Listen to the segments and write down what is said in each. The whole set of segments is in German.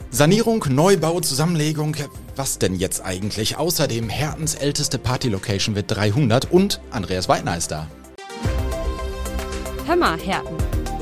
Sanierung, Neubau, Zusammenlegung, was denn jetzt eigentlich? Außerdem Hertens älteste Party-Location wird 300 und Andreas Weidner ist da. Hör mal, Herten.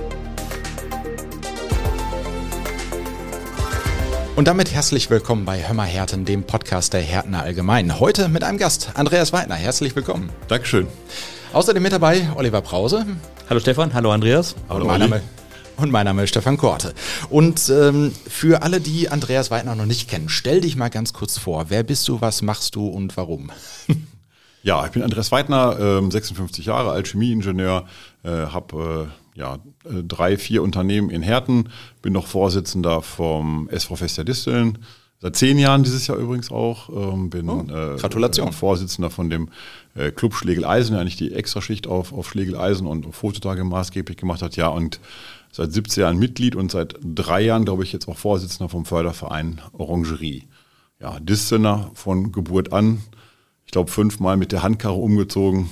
Und damit herzlich willkommen bei Hör mal Herten, dem Podcast der Hertener Allgemein. Heute mit einem Gast, Andreas Weidner. Herzlich willkommen. Dankeschön. Außerdem mit dabei Oliver Brause. Hallo Stefan, hallo Andreas. Hallo mein Name ist Stefan Korte. Und für alle, die Andreas Weidner noch nicht kennen, stell dich mal ganz kurz vor. Wer bist du, was machst du und warum? Ja, ich bin Andreas Weidner, 56 Jahre alt, Chemieingenieur, habe 3-4 Unternehmen in Herten, bin noch Vorsitzender vom SV Vestia Disteln, seit 10 Jahren dieses Jahr übrigens auch, Gratulation. Vorsitzender von dem Club Schlegel-Eisen, der eigentlich die Extraschicht auf Schlegel-Eisen und Fototage maßgeblich gemacht hat, ja, und seit 17 Jahren Mitglied und seit 3 Jahren, glaube ich, jetzt auch Vorsitzender vom Förderverein Orangerie. Ja, Distelner von Geburt an. Ich glaube 5-mal mit der Handkarre umgezogen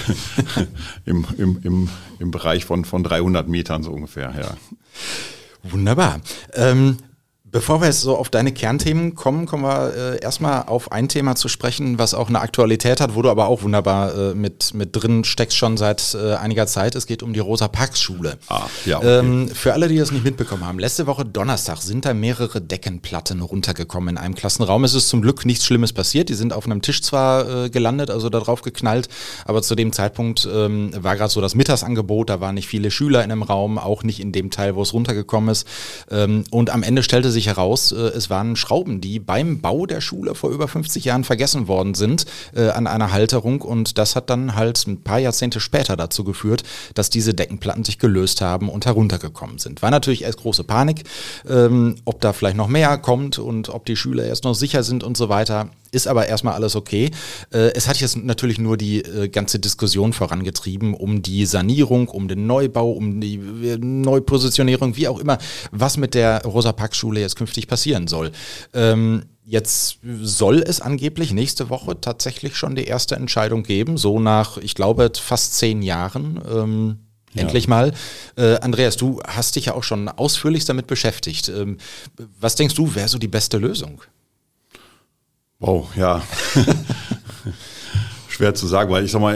im Bereich von 300 Metern so ungefähr. Ja. Wunderbar. Bevor wir jetzt so auf deine Kernthemen kommen wir erstmal auf ein Thema zu sprechen, was auch eine Aktualität hat, wo du aber auch wunderbar mit drin steckst schon seit einiger Zeit. Es geht um die Rosa-Parks-Schule. Ja, okay. Für alle, die das nicht mitbekommen haben, letzte Woche Donnerstag sind da mehrere Deckenplatten runtergekommen in einem Klassenraum. Es ist zum Glück nichts Schlimmes passiert. Die sind auf einem Tisch zwar gelandet, also da drauf geknallt, aber zu dem Zeitpunkt war gerade so das Mittagsangebot, da waren nicht viele Schüler in dem Raum, auch nicht in dem Teil, wo es runtergekommen ist. Und am Ende stellte sich heraus, es waren Schrauben, die beim Bau der Schule vor über 50 Jahren vergessen worden sind an einer Halterung, und das hat dann halt ein paar Jahrzehnte später dazu geführt, dass diese Deckenplatten sich gelöst haben und heruntergekommen sind. War natürlich erst große Panik, ob da vielleicht noch mehr kommt und ob die Schüler erst noch sicher sind und so weiter. Ist aber erstmal alles okay. Es hat jetzt natürlich nur die ganze Diskussion vorangetrieben um die Sanierung, um den Neubau, um die Neupositionierung, wie auch immer, was mit der Rosa-Parks-Schule jetzt künftig passieren soll. Jetzt soll es angeblich nächste Woche tatsächlich schon die erste Entscheidung geben, so nach, ich glaube, fast 10 Jahren. Endlich mal. Andreas, du hast dich ja auch schon ausführlich damit beschäftigt. Was denkst du, wäre so die beste Lösung? Wow, ja. Schwer zu sagen, weil ich sag mal,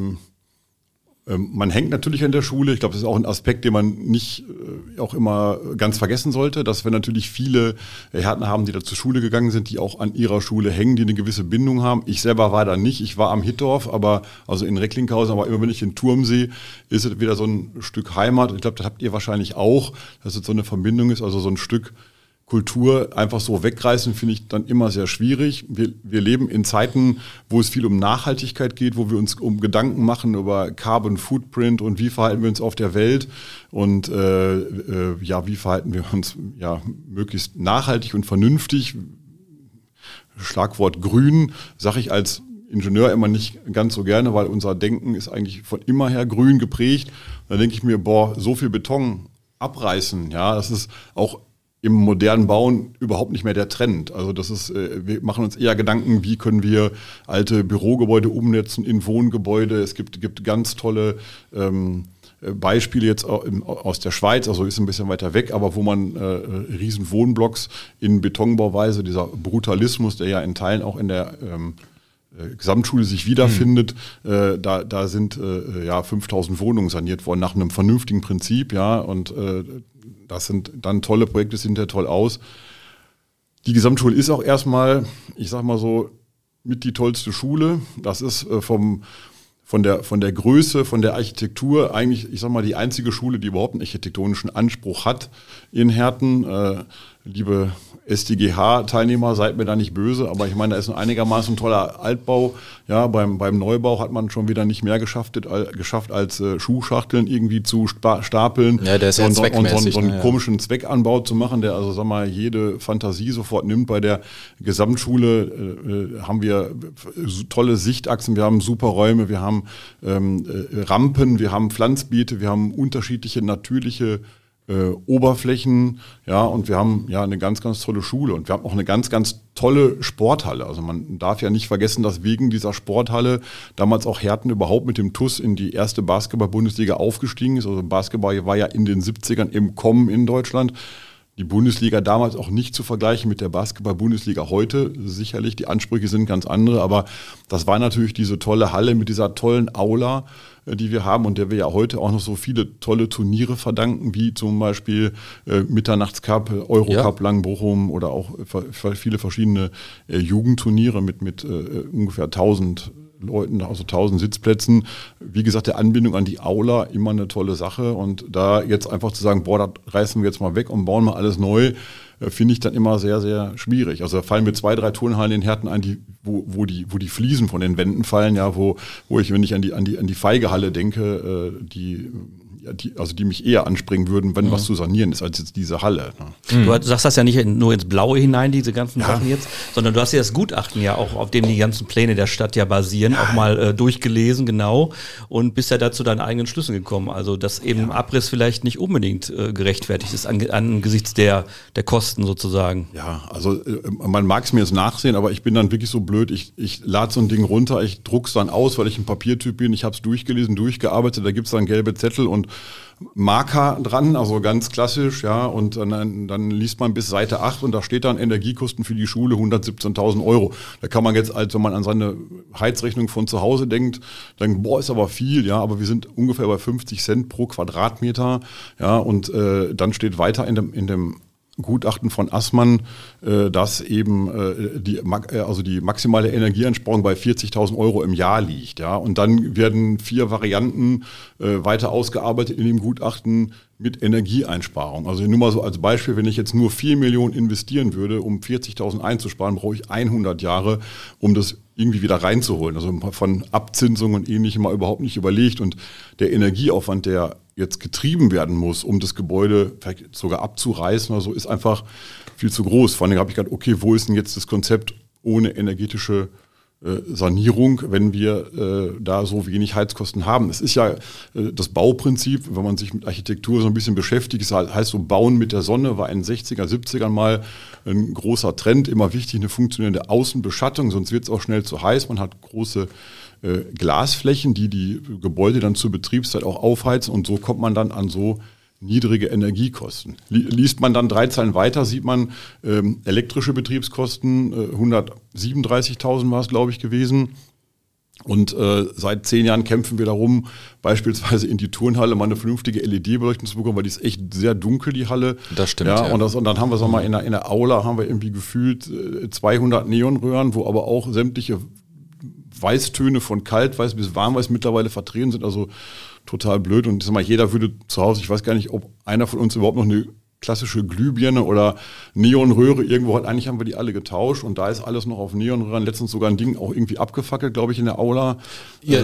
man hängt natürlich an der Schule. Ich glaube, das ist auch ein Aspekt, den man nicht auch immer ganz vergessen sollte, dass wir natürlich viele Härtner haben, die da zur Schule gegangen sind, die auch an ihrer Schule hängen, die eine gewisse Bindung haben. Ich selber war da nicht. Ich war am Hittorf, also in Recklinghausen, aber immer wenn ich den Turm sehe, ist es wieder so ein Stück Heimat. Ich glaube, das habt ihr wahrscheinlich auch, dass es so eine Verbindung ist, also so ein Stück Kultur einfach so wegreißen, finde ich dann immer sehr schwierig. Wir leben in Zeiten, wo es viel um Nachhaltigkeit geht, wo wir uns Gedanken machen über Carbon Footprint und wie verhalten wir uns auf der Welt und wie verhalten wir uns möglichst nachhaltig und vernünftig. Schlagwort grün, sage ich als Ingenieur immer nicht ganz so gerne, weil unser Denken ist eigentlich von immer her grün geprägt. Da denke ich mir, so viel Beton abreißen, ja, das ist auch im modernen Bauen überhaupt nicht mehr der Trend. Also das ist, wir machen uns eher Gedanken, wie können wir alte Bürogebäude umsetzen in Wohngebäude. Es gibt ganz tolle Beispiele jetzt aus der Schweiz, also ist ein bisschen weiter weg, aber wo man riesen Wohnblocks in Betonbauweise, dieser Brutalismus, der ja in Teilen auch in der Gesamtschule sich wiederfindet, da sind 5000 Wohnungen saniert worden nach einem vernünftigen Prinzip, ja, und das sind dann tolle Projekte, sehen ja toll aus. Die Gesamtschule ist auch erstmal, ich sag mal so, mit die tollste Schule. Das ist von der Größe, von der Architektur eigentlich, ich sag mal, die einzige Schule, die überhaupt einen architektonischen Anspruch hat in Herten. Liebe SDGH-Teilnehmer, seid mir da nicht böse, aber ich meine, da ist ein einigermaßen toller Altbau. Ja, beim Neubau hat man schon wieder nicht mehr geschafft als Schuhschachteln irgendwie zu stapeln. Ja, der ist ja zweckmäßig. So einen komischen Zweckanbau zu machen, der also, sag mal, jede Fantasie sofort nimmt. Bei der Gesamtschule haben wir tolle Sichtachsen, wir haben super Räume, wir haben Rampen, wir haben Pflanzbeete, wir haben unterschiedliche natürliche Oberflächen, ja, und wir haben ja eine ganz, ganz tolle Schule und wir haben auch eine ganz, ganz tolle Sporthalle. Also man darf ja nicht vergessen, dass wegen dieser Sporthalle damals auch Herten überhaupt mit dem TuS in die erste Basketball-Bundesliga aufgestiegen ist. Also Basketball war ja in den 70ern im Kommen in Deutschland. die Bundesliga damals auch nicht zu vergleichen mit der Basketball-Bundesliga heute. Sicherlich, die Ansprüche sind ganz andere, aber das war natürlich diese tolle Halle mit dieser tollen Aula, die wir haben und der wir ja heute auch noch so viele tolle Turniere verdanken, wie zum Beispiel Mitternachtscup, Eurocup Langenbochum oder auch viele verschiedene Jugendturniere mit ungefähr 1000 Leuten, also 1000 Sitzplätzen. Wie gesagt, der Anbindung an die Aula, immer eine tolle Sache. Und da jetzt einfach zu sagen, boah, das reißen wir jetzt mal weg und bauen mal alles neu, finde ich dann immer sehr, sehr schwierig. Also da fallen mir 2, 3 Turnhallen in Herten ein, wo die Fliesen von den Wänden fallen, ja, wo ich, wenn ich an die Feigehalle denke, die mich eher anspringen würden, wenn was zu sanieren ist, als jetzt diese Halle. Ne? Du sagst das ja nicht nur ins Blaue hinein, diese ganzen Sachen jetzt, sondern du hast ja das Gutachten ja auch, auf dem die ganzen Pläne der Stadt ja basieren, auch mal durchgelesen, genau, und bist ja dazu deinen eigenen Schlüssen gekommen. Also, dass eben Abriss vielleicht nicht unbedingt gerechtfertigt ist angesichts der Kosten sozusagen. Ja, also man mag es mir jetzt nachsehen, aber ich bin dann wirklich so blöd, ich lade so ein Ding runter, ich druck's dann aus, weil ich ein Papiertyp bin, ich habe es durchgelesen, durchgearbeitet, da gibt's dann gelbe Zettel und Marker dran, also ganz klassisch, ja, und dann liest man bis Seite 8 und da steht dann Energiekosten für die Schule 117.000 Euro. Da kann man jetzt, als wenn man an seine Heizrechnung von zu Hause denkt, boah, ist aber viel, ja, aber wir sind ungefähr bei 50 Cent pro Quadratmeter, ja, und dann steht weiter in dem Gutachten von Assmann, dass eben die maximale Energieeinsparung bei 40.000 Euro im Jahr liegt. Ja? Und dann werden 4 Varianten weiter ausgearbeitet in dem Gutachten mit Energieeinsparung. Also nur mal so als Beispiel, wenn ich jetzt nur 4 Millionen investieren würde, um 40.000 einzusparen, brauche ich 100 Jahre, um das irgendwie wieder reinzuholen. Also von Abzinsung und Ähnlichem mal überhaupt nicht überlegt. Und der Energieaufwand, der jetzt getrieben werden muss, um das Gebäude vielleicht sogar abzureißen oder so, ist einfach viel zu groß. Vor allem habe ich gedacht, okay, wo ist denn jetzt das Konzept ohne energetische Sanierung, wenn wir da so wenig Heizkosten haben? Es ist ja das Bauprinzip, wenn man sich mit Architektur so ein bisschen beschäftigt, das heißt so Bauen mit der Sonne war in den 60er, 70ern mal ein großer Trend, immer wichtig, eine funktionierende Außenbeschattung, sonst wird es auch schnell zu heiß, man hat große Glasflächen, die Gebäude dann zur Betriebszeit auch aufheizen und so kommt man dann an so niedrige Energiekosten. Liest man dann 3 Zeilen weiter, sieht man elektrische Betriebskosten, 137.000 war es, glaube ich, gewesen. Und seit 10 Jahren kämpfen wir darum, beispielsweise in die Turnhalle mal eine vernünftige LED-Beleuchtung zu bekommen, weil die ist echt sehr dunkel, die Halle. Das stimmt, ja. Und dann haben wir, sagen wir mal, in der Aula haben wir irgendwie gefühlt 200 Neonröhren, wo aber auch sämtliche Weißtöne von Kaltweiß bis Warmweiß mittlerweile vertreten sind, also total blöd. Und ich sag mal, jeder würde zu Hause, ich weiß gar nicht, ob einer von uns überhaupt noch eine klassische Glühbirne oder Neonröhre irgendwo hat. Eigentlich haben wir die alle getauscht und da ist alles noch auf Neonröhren. Letztens sogar ein Ding auch irgendwie abgefackelt, glaube ich, in der Aula. Ja,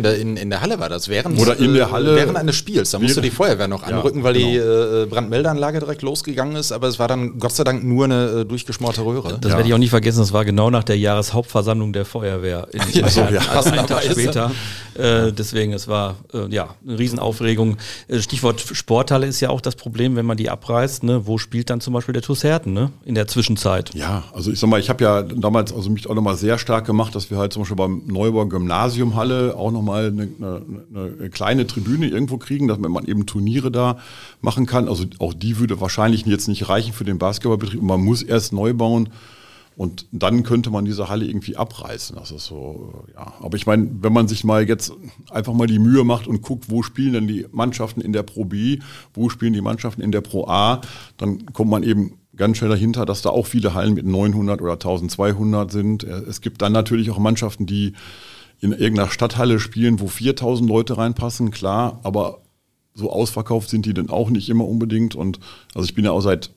in der Halle war das. Während eines Spiels. Da musste die Feuerwehr noch anrücken, weil die Brandmeldeanlage direkt losgegangen ist. Aber es war dann Gott sei Dank nur eine durchgeschmaufte Röhre. Das werde ich auch nie vergessen. Das war genau nach der Jahreshauptversammlung der Feuerwehr. Einen Tag später. Deswegen, es war eine Riesenaufregung. Stichwort Sporthalle ist ja auch das Problem, wenn man die abreißt. Ne? Wo spielt dann zum Beispiel der TuS Herten, ne? In der Zwischenzeit? Ja, also ich sag mal, ich habe ja damals mich auch nochmal sehr stark gemacht, dass wir halt zum Beispiel beim Neubau Gymnasiumhalle auch nochmal eine kleine Tribüne irgendwo kriegen, dass man eben Turniere da machen kann. Also auch die würde wahrscheinlich jetzt nicht reichen für den Basketballbetrieb. Man muss erst neu bauen. Und dann könnte man diese Halle irgendwie abreißen. Das ist so, ja. Aber ich meine, wenn man sich mal jetzt einfach mal die Mühe macht und guckt, wo spielen denn die Mannschaften in der Pro B, wo spielen die Mannschaften in der Pro A, dann kommt man eben ganz schnell dahinter, dass da auch viele Hallen mit 900 oder 1200 sind. Es gibt dann natürlich auch Mannschaften, die in irgendeiner Stadthalle spielen, wo 4000 Leute reinpassen, klar, aber so ausverkauft sind die dann auch nicht immer unbedingt. Und also ich bin ja auch seit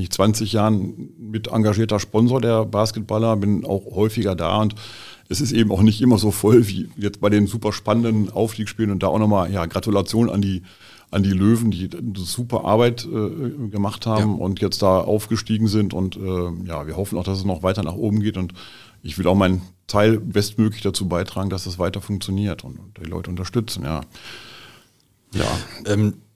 20 Jahren mit engagierter Sponsor der Basketballer, bin auch häufiger da und es ist eben auch nicht immer so voll wie jetzt bei den super spannenden Aufstiegsspielen und da auch nochmal, Gratulation an die Löwen, die super Arbeit gemacht haben und jetzt da aufgestiegen sind und wir hoffen auch, dass es noch weiter nach oben geht und ich will auch meinen Teil bestmöglich dazu beitragen, dass es weiter funktioniert und die Leute unterstützen,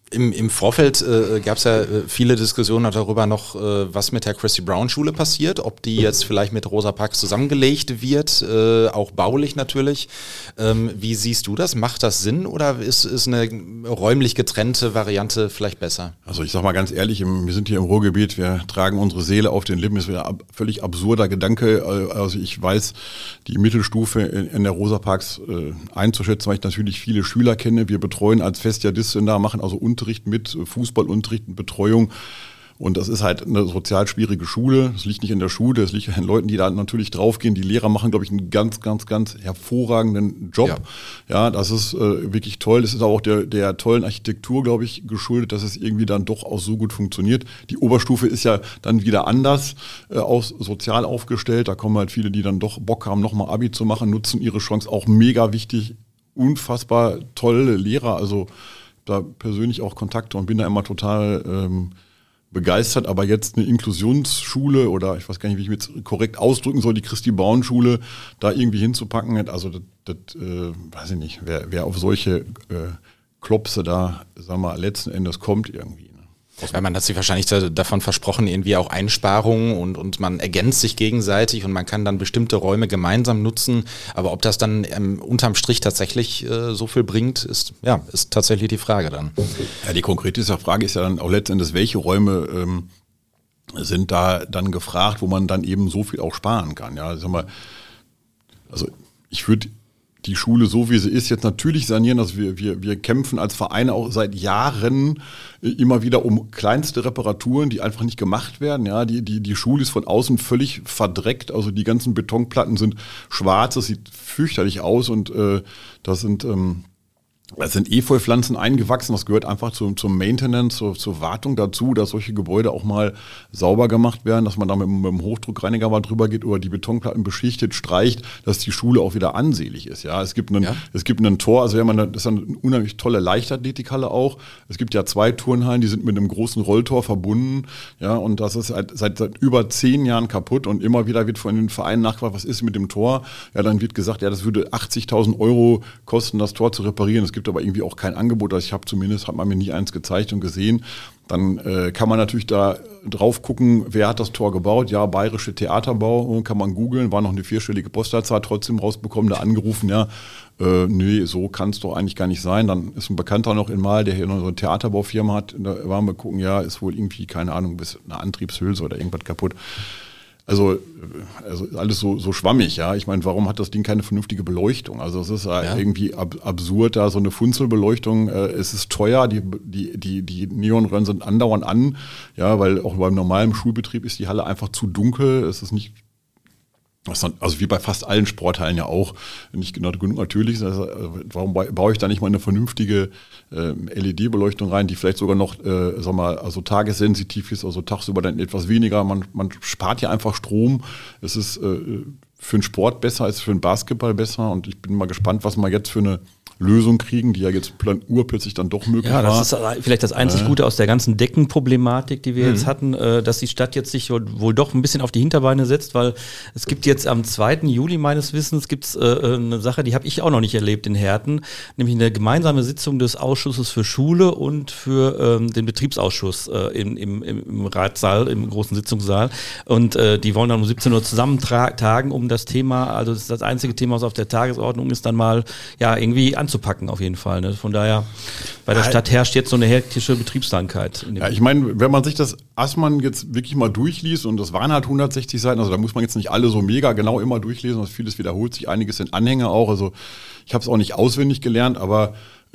Im Vorfeld gab es ja viele Diskussionen darüber noch, was mit der Christy Brown Schule passiert, ob die jetzt vielleicht mit Rosa Parks zusammengelegt wird, auch baulich natürlich. Wie siehst du das? Macht das Sinn oder ist eine räumlich getrennte Variante vielleicht besser? Also ich sag mal ganz ehrlich, wir sind hier im Ruhrgebiet, wir tragen unsere Seele auf den Lippen. Das ist wieder völlig absurder Gedanke. Also ich weiß, die Mittelstufe in der Rosa Parks einzuschätzen, weil ich natürlich viele Schüler kenne. Wir betreuen als Festiadistin da, machen also Unterricht mit, Fußballunterricht und Betreuung. Und das ist halt eine sozial schwierige Schule. Das liegt nicht in der Schule, das liegt an Leuten, die da natürlich draufgehen. Die Lehrer machen, glaube ich, einen ganz, ganz, ganz hervorragenden Job. Ja, das ist wirklich toll. Das ist auch der tollen Architektur, glaube ich, geschuldet, dass es irgendwie dann doch auch so gut funktioniert. Die Oberstufe ist ja dann wieder anders sozial aufgestellt. Da kommen halt viele, die dann doch Bock haben, nochmal Abi zu machen, nutzen ihre Chance. Auch mega wichtig, unfassbar tolle Lehrer. Also da persönlich auch Kontakte und bin da immer total begeistert, aber jetzt eine Inklusionsschule oder ich weiß gar nicht, wie ich mich jetzt korrekt ausdrücken soll, die Christy Brown Schule da irgendwie hinzupacken, also das weiß ich nicht, wer auf solche Klopse da, sagen wir mal, letzten Endes kommt irgendwie. Weil man hat sich wahrscheinlich davon versprochen, irgendwie auch Einsparungen und man ergänzt sich gegenseitig und man kann dann bestimmte Räume gemeinsam nutzen. Aber ob das dann unterm Strich tatsächlich so viel bringt, ist tatsächlich die Frage dann. Ja, die konkrete Frage ist ja dann auch letzten Endes, welche Räume sind da dann gefragt, wo man dann eben so viel auch sparen kann. Ja, sag mal, also ich würde die Schule, so wie sie ist, jetzt natürlich sanieren. Also wir kämpfen als Vereine auch seit Jahren immer wieder um kleinste Reparaturen, die einfach nicht gemacht werden. Ja, die Schule ist von außen völlig verdreckt. Also die ganzen Betonplatten sind schwarz, das sieht fürchterlich aus und das sind Efeupflanzen eingewachsen, das gehört einfach zum Maintenance, zur Wartung dazu, dass solche Gebäude auch mal sauber gemacht werden, dass man da mit dem Hochdruckreiniger mal drüber geht oder die Betonplatten beschichtet, streicht, dass die Schule auch wieder ansehlich ist. Ja, es gibt einen Tor, also das ist eine unheimlich tolle Leichtathletikhalle auch. Es gibt ja 2 Turnhallen, die sind mit einem großen Rolltor verbunden, ja, und das ist seit über 10 Jahren kaputt und immer wieder wird von den Vereinen nachgefragt, was ist mit dem Tor? Ja, dann wird gesagt, ja, das würde 80.000 € kosten, das Tor zu reparieren. Es gibt aber irgendwie auch kein Angebot, also hat man mir nie eins gezeigt und gesehen. Dann kann man natürlich da drauf gucken, wer hat das Tor gebaut? Ja, Bayerische Theaterbau, kann man googeln, war noch eine 4-stellige Postleitzahl, trotzdem rausbekommen, da angerufen, ja, nee, so kann es doch eigentlich gar nicht sein. Dann ist ein Bekannter noch in Mal, der hier noch so eine Theaterbaufirma hat, da waren wir gucken, ja, ist wohl irgendwie, keine Ahnung, bis eine Antriebshülse oder irgendwas kaputt. Also alles so schwammig, ja. Ich meine, warum hat das Ding keine vernünftige Beleuchtung? Also es ist irgendwie absurd, da so eine Funzelbeleuchtung. Es ist teuer, die Neonröhren sind andauernd an, ja, weil auch beim normalen Schulbetrieb ist die Halle einfach zu dunkel. Es ist nicht, also wie bei fast allen Sporthallen ja auch, nicht genau genug natürlich. Also, warum baue ich da nicht mal eine vernünftige LED-Beleuchtung rein, die vielleicht sogar noch, also tagessensitiv ist, also tagsüber dann etwas weniger. Man spart ja einfach Strom. Es ist für den Sport besser als für den Basketball besser und ich bin mal gespannt, was wir jetzt für eine Lösung kriegen, die ja jetzt urplötzlich dann doch möglich war. Ja, das ist vielleicht das einzig Gute aus der ganzen Deckenproblematik, die wir jetzt hatten, dass die Stadt jetzt sich wohl doch ein bisschen auf die Hinterbeine setzt, weil es gibt jetzt am 2. Juli meines Wissens gibt's eine Sache, die habe ich auch noch nicht erlebt in Herten, nämlich eine gemeinsame Sitzung des Ausschusses für Schule und für den Betriebsausschuss im Ratssaal, im großen Sitzungssaal und die wollen dann um 17 Uhr zusammen tagen, um das Thema, also das ist das einzige Thema, was auf der Tagesordnung ist, dann mal irgendwie anzupacken auf jeden Fall. Ne? Von daher, bei der Stadt herrscht jetzt so eine hektische Betriebskrankheit. Ja, ich meine, wenn man sich das Assmann jetzt wirklich mal durchliest und das waren halt 160 Seiten, also da muss man jetzt nicht alle so mega genau immer durchlesen, also vieles wiederholt sich, einiges sind Anhänge auch, also ich habe es auch nicht auswendig gelernt, aber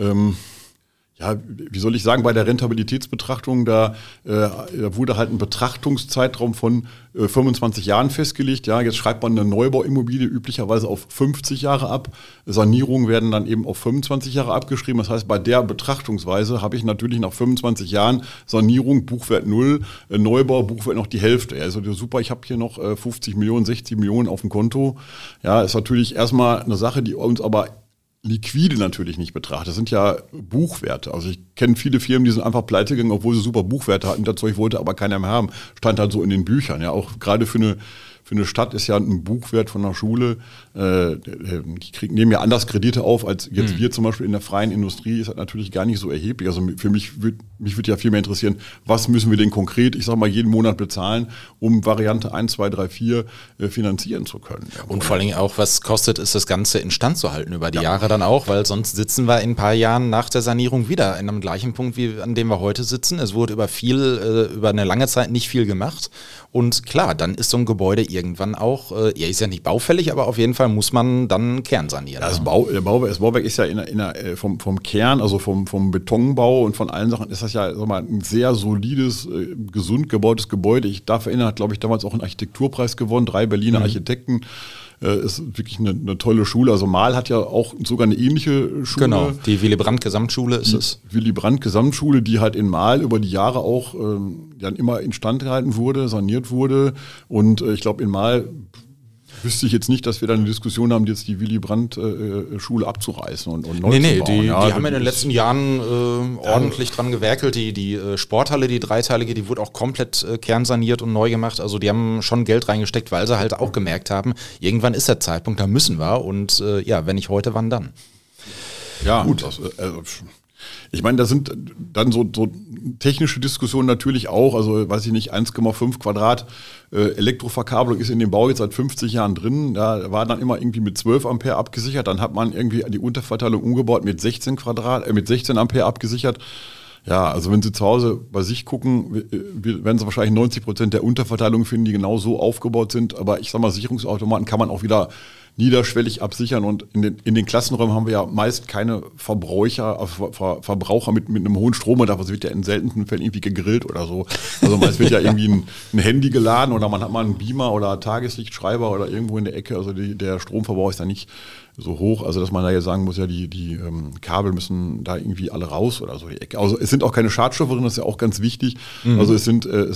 ja, wie soll ich sagen, bei der Rentabilitätsbetrachtung, da wurde halt ein Betrachtungszeitraum von 25 Jahren festgelegt. Ja, jetzt schreibt man eine Neubauimmobilie üblicherweise auf 50 Jahre ab. Sanierungen werden dann eben auf 25 Jahre abgeschrieben. Das heißt, bei der Betrachtungsweise habe ich natürlich nach 25 Jahren Sanierung, Buchwert 0, Neubau, Buchwert noch die Hälfte. Also super, ich habe hier noch 50 Millionen, 60 Millionen auf dem Konto. Ja, ist natürlich erstmal eine Sache, die uns aber liquide natürlich nicht betrachtet. Das sind ja Buchwerte. Also ich kenne viele Firmen, die sind einfach pleite gegangen, obwohl sie super Buchwerte hatten. Das Zeug wollte aber keiner mehr haben. Stand halt so in den Büchern. Ja, auch gerade für für eine Stadt ist ja ein Buchwert von einer Schule, die nehmen ja anders Kredite auf, als jetzt wir zum Beispiel in der freien Industrie, ist das natürlich gar nicht so erheblich. Also für mich würde ja viel mehr interessieren, was müssen wir denn konkret, ich sag mal, jeden Monat bezahlen, um Variante 1, 2, 3, 4 finanzieren zu können. Und vor allem auch, was kostet es, das Ganze instand zu halten über die Jahre dann auch, weil sonst sitzen wir in ein paar Jahren nach der Sanierung wieder in einem gleichen Punkt, wie an dem wir heute sitzen. Es wurde über eine lange Zeit nicht viel gemacht. Und klar, dann ist so ein Gebäude irgendwann auch, ist ja nicht baufällig, aber auf jeden Fall muss man dann Kern sanieren. Das Bauwerk ist ja vom Kern, also vom Betonbau und von allen Sachen, ist das ja, sag mal, ein sehr solides, gesund gebautes Gebäude. Ich darf erinnern, hat, glaube ich, damals auch einen Architekturpreis gewonnen, 3 Berliner Architekten. Ist wirklich eine tolle Schule. Also Mahl hat ja auch sogar eine ähnliche Schule. Genau, die Willy Brandt Gesamtschule ist es. Willy Brandt Gesamtschule, die halt in Mahl über die Jahre auch dann immer instand gehalten wurde, saniert wurde. Und ich glaube, in Mahl wüsste ich jetzt nicht, dass wir da eine Diskussion haben, jetzt die Willy Brandt Schule abzureißen und neu zu bauen. Die haben in den letzten Jahren ordentlich dran gewerkelt. Die Sporthalle, die dreiteilige, die wurde auch komplett kernsaniert und neu gemacht. Also die haben schon Geld reingesteckt, weil sie halt auch gemerkt haben, irgendwann ist der Zeitpunkt, da müssen wir. Und wenn nicht heute, wann dann? Ja, gut. Ich meine, da sind dann so technische Diskussionen natürlich auch, also weiß ich nicht, 1,5 Quadrat Elektroverkabelung ist in dem Bau jetzt seit 50 Jahren drin, da war dann immer irgendwie mit 12 Ampere abgesichert, dann hat man irgendwie die Unterverteilung umgebaut mit 16 Ampere abgesichert. Ja, also wenn Sie zu Hause bei sich gucken, werden Sie wahrscheinlich 90% der Unterverteilungen finden, die genau so aufgebaut sind, aber ich sag mal, Sicherungsautomaten kann man auch wieder niederschwellig absichern und in den Klassenräumen haben wir ja meist keine Verbraucher mit einem hohen Strombedarf. Also wird ja in seltenen Fällen irgendwie gegrillt oder so. Also meist wird ja irgendwie ein Handy geladen oder man hat mal einen Beamer oder Tageslichtschreiber oder irgendwo in der Ecke. Also der Stromverbrauch ist da nicht so hoch, also dass man da jetzt sagen muss, ja, die Kabel müssen da irgendwie alle raus oder so die Ecke. Also es sind auch keine Schadstoffe drin, das ist ja auch ganz wichtig. Also es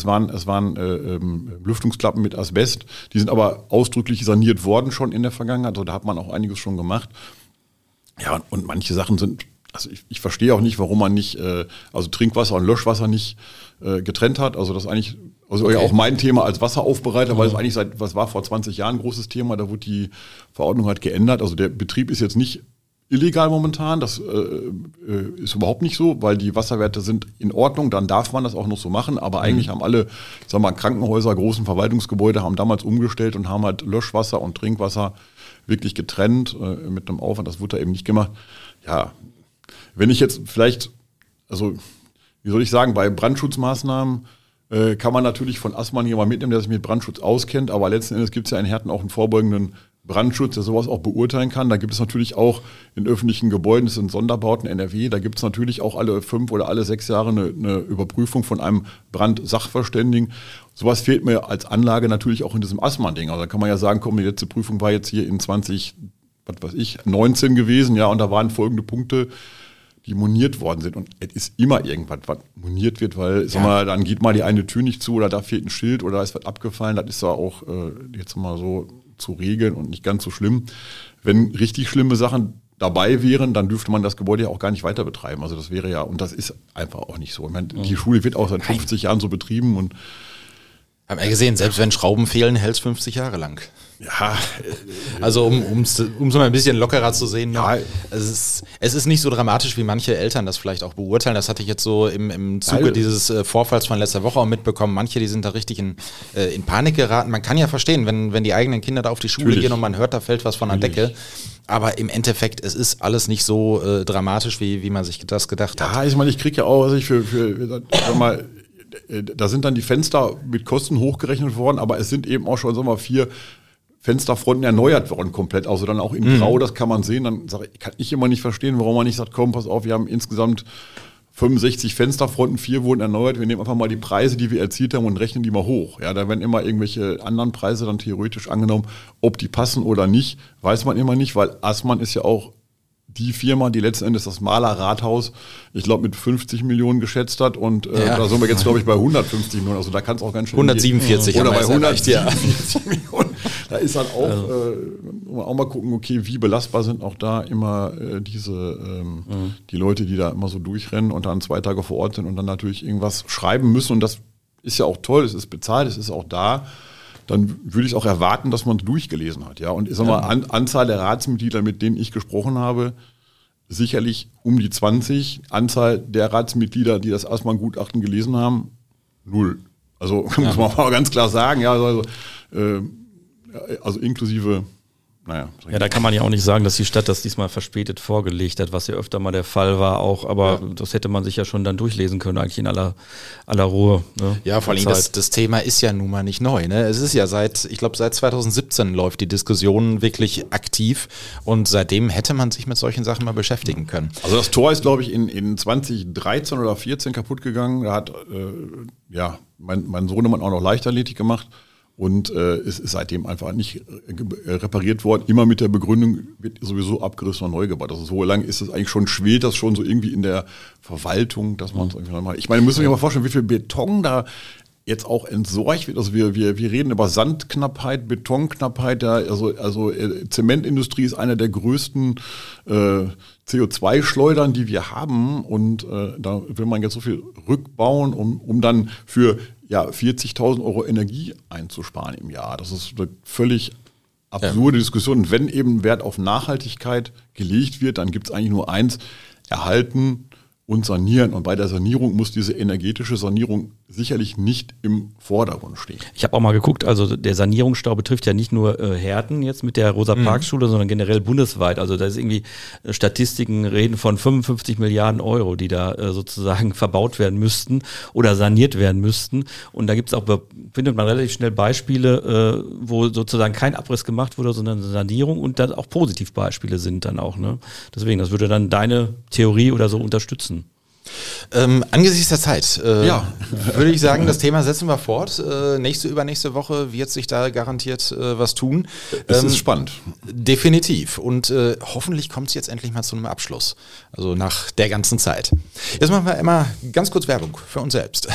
waren Lüftungsklappen mit Asbest, die sind aber ausdrücklich saniert worden schon in der Vergangenheit, also da hat man auch einiges schon gemacht. Ja, und manche Sachen sind, also ich verstehe auch nicht, warum man nicht, also Trinkwasser und Löschwasser nicht getrennt hat, also das eigentlich, also ja auch mein Thema als Wasseraufbereiter, weil es eigentlich was war vor 20 Jahren ein großes Thema, da wurde die Verordnung halt geändert, also der Betrieb ist jetzt nicht illegal momentan, das ist überhaupt nicht so, weil die Wasserwerte sind in Ordnung, dann darf man das auch noch so machen, aber eigentlich haben alle, ich sag mal, Krankenhäuser, großen Verwaltungsgebäude haben damals umgestellt und haben halt Löschwasser und Trinkwasser wirklich getrennt mit einem Aufwand, das wurde da eben nicht gemacht. Ja, wenn ich jetzt vielleicht, also wie soll ich sagen, bei Brandschutzmaßnahmen kann man natürlich von Assmann jemand mitnehmen, der sich mit Brandschutz auskennt, aber letzten Endes gibt es ja in Herten auch einen vorbeugenden Brandschutz, der sowas auch beurteilen kann. Da gibt es natürlich auch in öffentlichen Gebäuden, das sind Sonderbauten NRW, da gibt es natürlich auch alle 5 oder alle 6 Jahre eine Überprüfung von einem Brandsachverständigen. Sowas fehlt mir als Anlage natürlich auch in diesem Assmann-Ding. Also da kann man ja sagen, komm, die letzte Prüfung war jetzt hier in 2019 gewesen, ja, und da waren folgende Punkte, die moniert worden sind. Und es ist immer irgendwas, was moniert wird, weil, sag mal, dann geht mal die eine Tür nicht zu oder da fehlt ein Schild oder da ist was abgefallen. Das ist ja auch jetzt mal so zu regeln und nicht ganz so schlimm. Wenn richtig schlimme Sachen dabei wären, dann dürfte man das Gebäude ja auch gar nicht weiter betreiben. Also das wäre ja, und das ist einfach auch nicht so. Ich meine, die Schule wird auch seit 50 Jahren so betrieben und haben wir gesehen, selbst wenn Schrauben fehlen, hält es 50 Jahre lang. Ja. Also um es mal ein bisschen lockerer zu sehen, ja. Es ist nicht so dramatisch, wie manche Eltern das vielleicht auch beurteilen. Das hatte ich jetzt so im Zuge dieses Vorfalls von letzter Woche auch mitbekommen. Manche, die sind da richtig in Panik geraten. Man kann ja verstehen, wenn die eigenen Kinder da auf die Schule gehen und man hört, da fällt was von der Decke. Aber im Endeffekt, es ist alles nicht so dramatisch, wie man sich das gedacht hat. Ja, ich meine, ich kriege ja auch, also sag mal, da sind dann die Fenster mit Kosten hochgerechnet worden, aber es sind eben auch schon, sagen wir mal, 4 Fensterfronten erneuert worden komplett, also dann auch in Grau, das kann man sehen. Dann kann ich immer nicht verstehen, warum man nicht sagt, komm, pass auf, wir haben insgesamt 65 Fensterfronten, 4 wurden erneuert, wir nehmen einfach mal die Preise, die wir erzielt haben und rechnen die mal hoch. Ja, da werden immer irgendwelche anderen Preise dann theoretisch angenommen, ob die passen oder nicht, weiß man immer nicht, weil Assmann ist ja auch die Firma, die letzten Endes das Mahler Rathaus, ich glaube, mit 50 Millionen geschätzt hat und da sind wir jetzt, glaube ich, bei 150 Millionen, also da kann es auch ganz schön 147 oder bei 147 Millionen. Da ist dann auch mal gucken, okay, wie belastbar sind auch da immer die Leute, die da immer so durchrennen und dann 2 Tage vor Ort sind und dann natürlich irgendwas schreiben müssen und das ist ja auch toll, es ist bezahlt, es ist auch da. dann würde ich auch erwarten, dass man es durchgelesen hat. Ja? Und ich sag mal, Anzahl der Ratsmitglieder, mit denen ich gesprochen habe, sicherlich um die 20. Anzahl der Ratsmitglieder, die das erstmal ein Gutachten gelesen haben, 0. Also muss man mal ganz klar sagen, ja, also inklusive, naja. Ja, da kann man ja auch nicht sagen, dass die Stadt das diesmal verspätet vorgelegt hat, was ja öfter mal der Fall war auch, aber das hätte man sich ja schon dann durchlesen können, eigentlich in aller Ruhe. Ne? Ja, vor allem das Thema ist ja nun mal nicht neu. Ne? Es ist ja seit 2017 läuft die Diskussion wirklich aktiv und seitdem hätte man sich mit solchen Sachen mal beschäftigen können. Also das Tor ist, glaube ich, in 2013 oder 2014 kaputt gegangen. Da hat mein Sohnemann auch noch Leichtathletik gemacht. Und es ist seitdem einfach nicht repariert worden. Immer mit der Begründung, wird sowieso abgerissen und neu gebaut. Also so lange ist es eigentlich schon, schwelt das schon so irgendwie in der Verwaltung, dass man es irgendwie mal. Ich meine, müssen wir sich mal vorstellen, wie viel Beton da jetzt auch entsorgt wird. Also wir reden über Sandknappheit, Betonknappheit. Ja, also Zementindustrie ist einer der größten CO2-Schleudern, die wir haben. Und da will man jetzt so viel rückbauen, um dann für 40.000 Euro Energie einzusparen im Jahr. Das ist eine völlig absurde Diskussion. Und wenn eben Wert auf Nachhaltigkeit gelegt wird, dann gibt es eigentlich nur eins: erhalten und sanieren. Und bei der Sanierung muss diese energetische Sanierung sicherlich nicht im Vordergrund stehen. Ich habe auch mal geguckt, also der Sanierungsstau betrifft ja nicht nur Herten jetzt mit der Rosa-Parks-Schule, sondern generell bundesweit. Also da ist irgendwie Statistiken reden von 55 Milliarden Euro, die da sozusagen verbaut werden müssten oder saniert werden müssten. Und da findet man relativ schnell Beispiele, wo sozusagen kein Abriss gemacht wurde, sondern eine Sanierung und dann auch Positivbeispiele sind dann auch. Ne? Deswegen, das würde dann deine Theorie oder so unterstützen. Angesichts der Zeit würde ich sagen, das Thema setzen wir fort. Übernächste Woche wird sich da garantiert was tun. Es ist spannend. Definitiv. Und hoffentlich kommt es jetzt endlich mal zu einem Abschluss. Also nach der ganzen Zeit. Jetzt machen wir immer ganz kurz Werbung für uns selbst.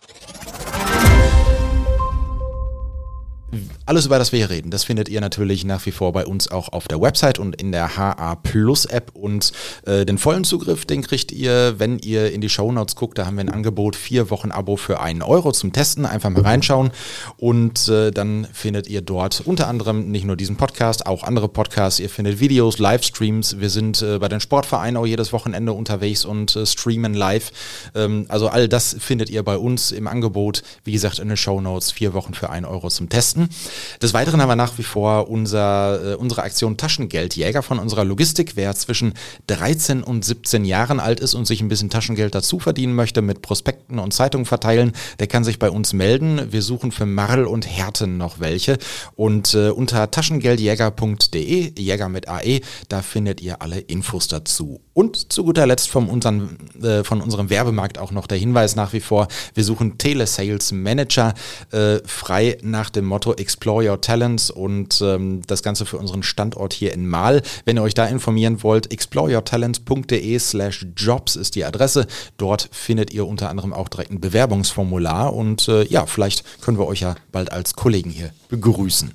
Alles, über das wir hier reden, das findet ihr natürlich nach wie vor bei uns auch auf der Website und in der HA Plus App und den vollen Zugriff, den kriegt ihr, wenn ihr in die Shownotes guckt, da haben wir ein Angebot, 4 Wochen Abo für 1 Euro zum Testen, einfach mal reinschauen und dann findet ihr dort unter anderem nicht nur diesen Podcast, auch andere Podcasts, ihr findet Videos, Livestreams, wir sind bei den Sportvereinen auch jedes Wochenende unterwegs und streamen live, also all das findet ihr bei uns im Angebot, wie gesagt in den Shownotes, 4 Wochen für 1 Euro zum Testen. Des Weiteren haben wir nach wie vor unsere Aktion Taschengeldjäger von unserer Logistik. Wer zwischen 13 und 17 Jahren alt ist und sich ein bisschen Taschengeld dazu verdienen möchte mit Prospekten und Zeitungen verteilen, der kann sich bei uns melden. Wir suchen für Marl und Herten noch welche. Und unter taschengeldjäger.de, Jäger mit AE, da findet ihr alle Infos dazu. Und zu guter Letzt von unserem Werbemarkt auch noch der Hinweis nach wie vor, wir suchen Telesales Manager, frei nach dem Motto Explore Your Talents und das Ganze für unseren Standort hier in Marl. Wenn ihr euch da informieren wollt, exploreyourtalents.de/jobs ist die Adresse. Dort findet ihr unter anderem auch direkt ein Bewerbungsformular und vielleicht können wir euch ja bald als Kollegen hier begrüßen.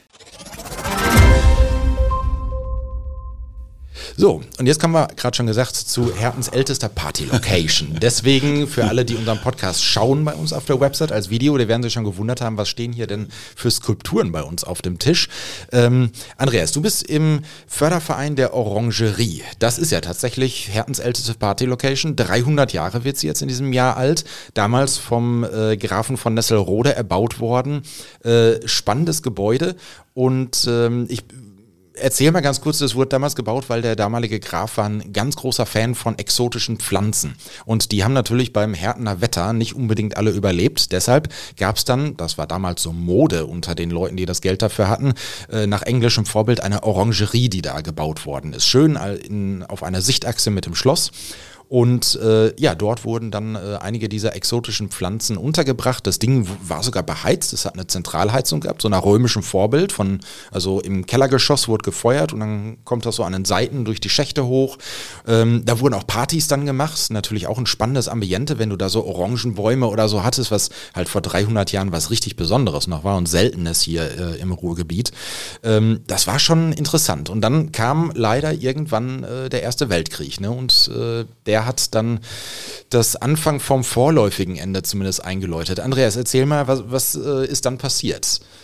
So, und jetzt kommen wir, gerade schon gesagt, zu Hertens ältester Party-Location. Deswegen für alle, die unseren Podcast schauen bei uns auf der Website als Video, die werden sich schon gewundert haben, was stehen hier denn für Skulpturen bei uns auf dem Tisch. Andreas, du bist im Förderverein der Orangerie. Das ist ja tatsächlich Hertens älteste Party-Location. 300 Jahre wird sie jetzt in diesem Jahr alt. Damals vom Grafen von Nesselrode erbaut worden. Spannendes Gebäude und erzähl mal ganz kurz, das wurde damals gebaut, weil der damalige Graf war ein ganz großer Fan von exotischen Pflanzen. Und die haben natürlich beim Hertener Wetter nicht unbedingt alle überlebt. Deshalb gab es dann, das war damals so Mode unter den Leuten, die das Geld dafür hatten, nach englischem Vorbild eine Orangerie, die da gebaut worden ist. Schön auf einer Sichtachse mit dem Schloss. Und dort wurden dann einige dieser exotischen Pflanzen untergebracht. Das Ding war sogar beheizt. Es hat eine Zentralheizung gehabt, so nach römischem Vorbild. Also im Kellergeschoss wurde gefeuert und dann kommt das so an den Seiten durch die Schächte hoch. Da wurden auch Partys dann gemacht. Natürlich auch ein spannendes Ambiente, wenn du da so Orangenbäume oder so hattest, was halt vor 300 Jahren was richtig Besonderes noch war und Seltenes hier im Ruhrgebiet. Das war schon interessant. Und dann kam leider irgendwann der Erste Weltkrieg, ne? Und der hat dann das Anfang vom vorläufigen Ende zumindest eingeläutet. Andreas, erzähl mal, was ist dann passiert?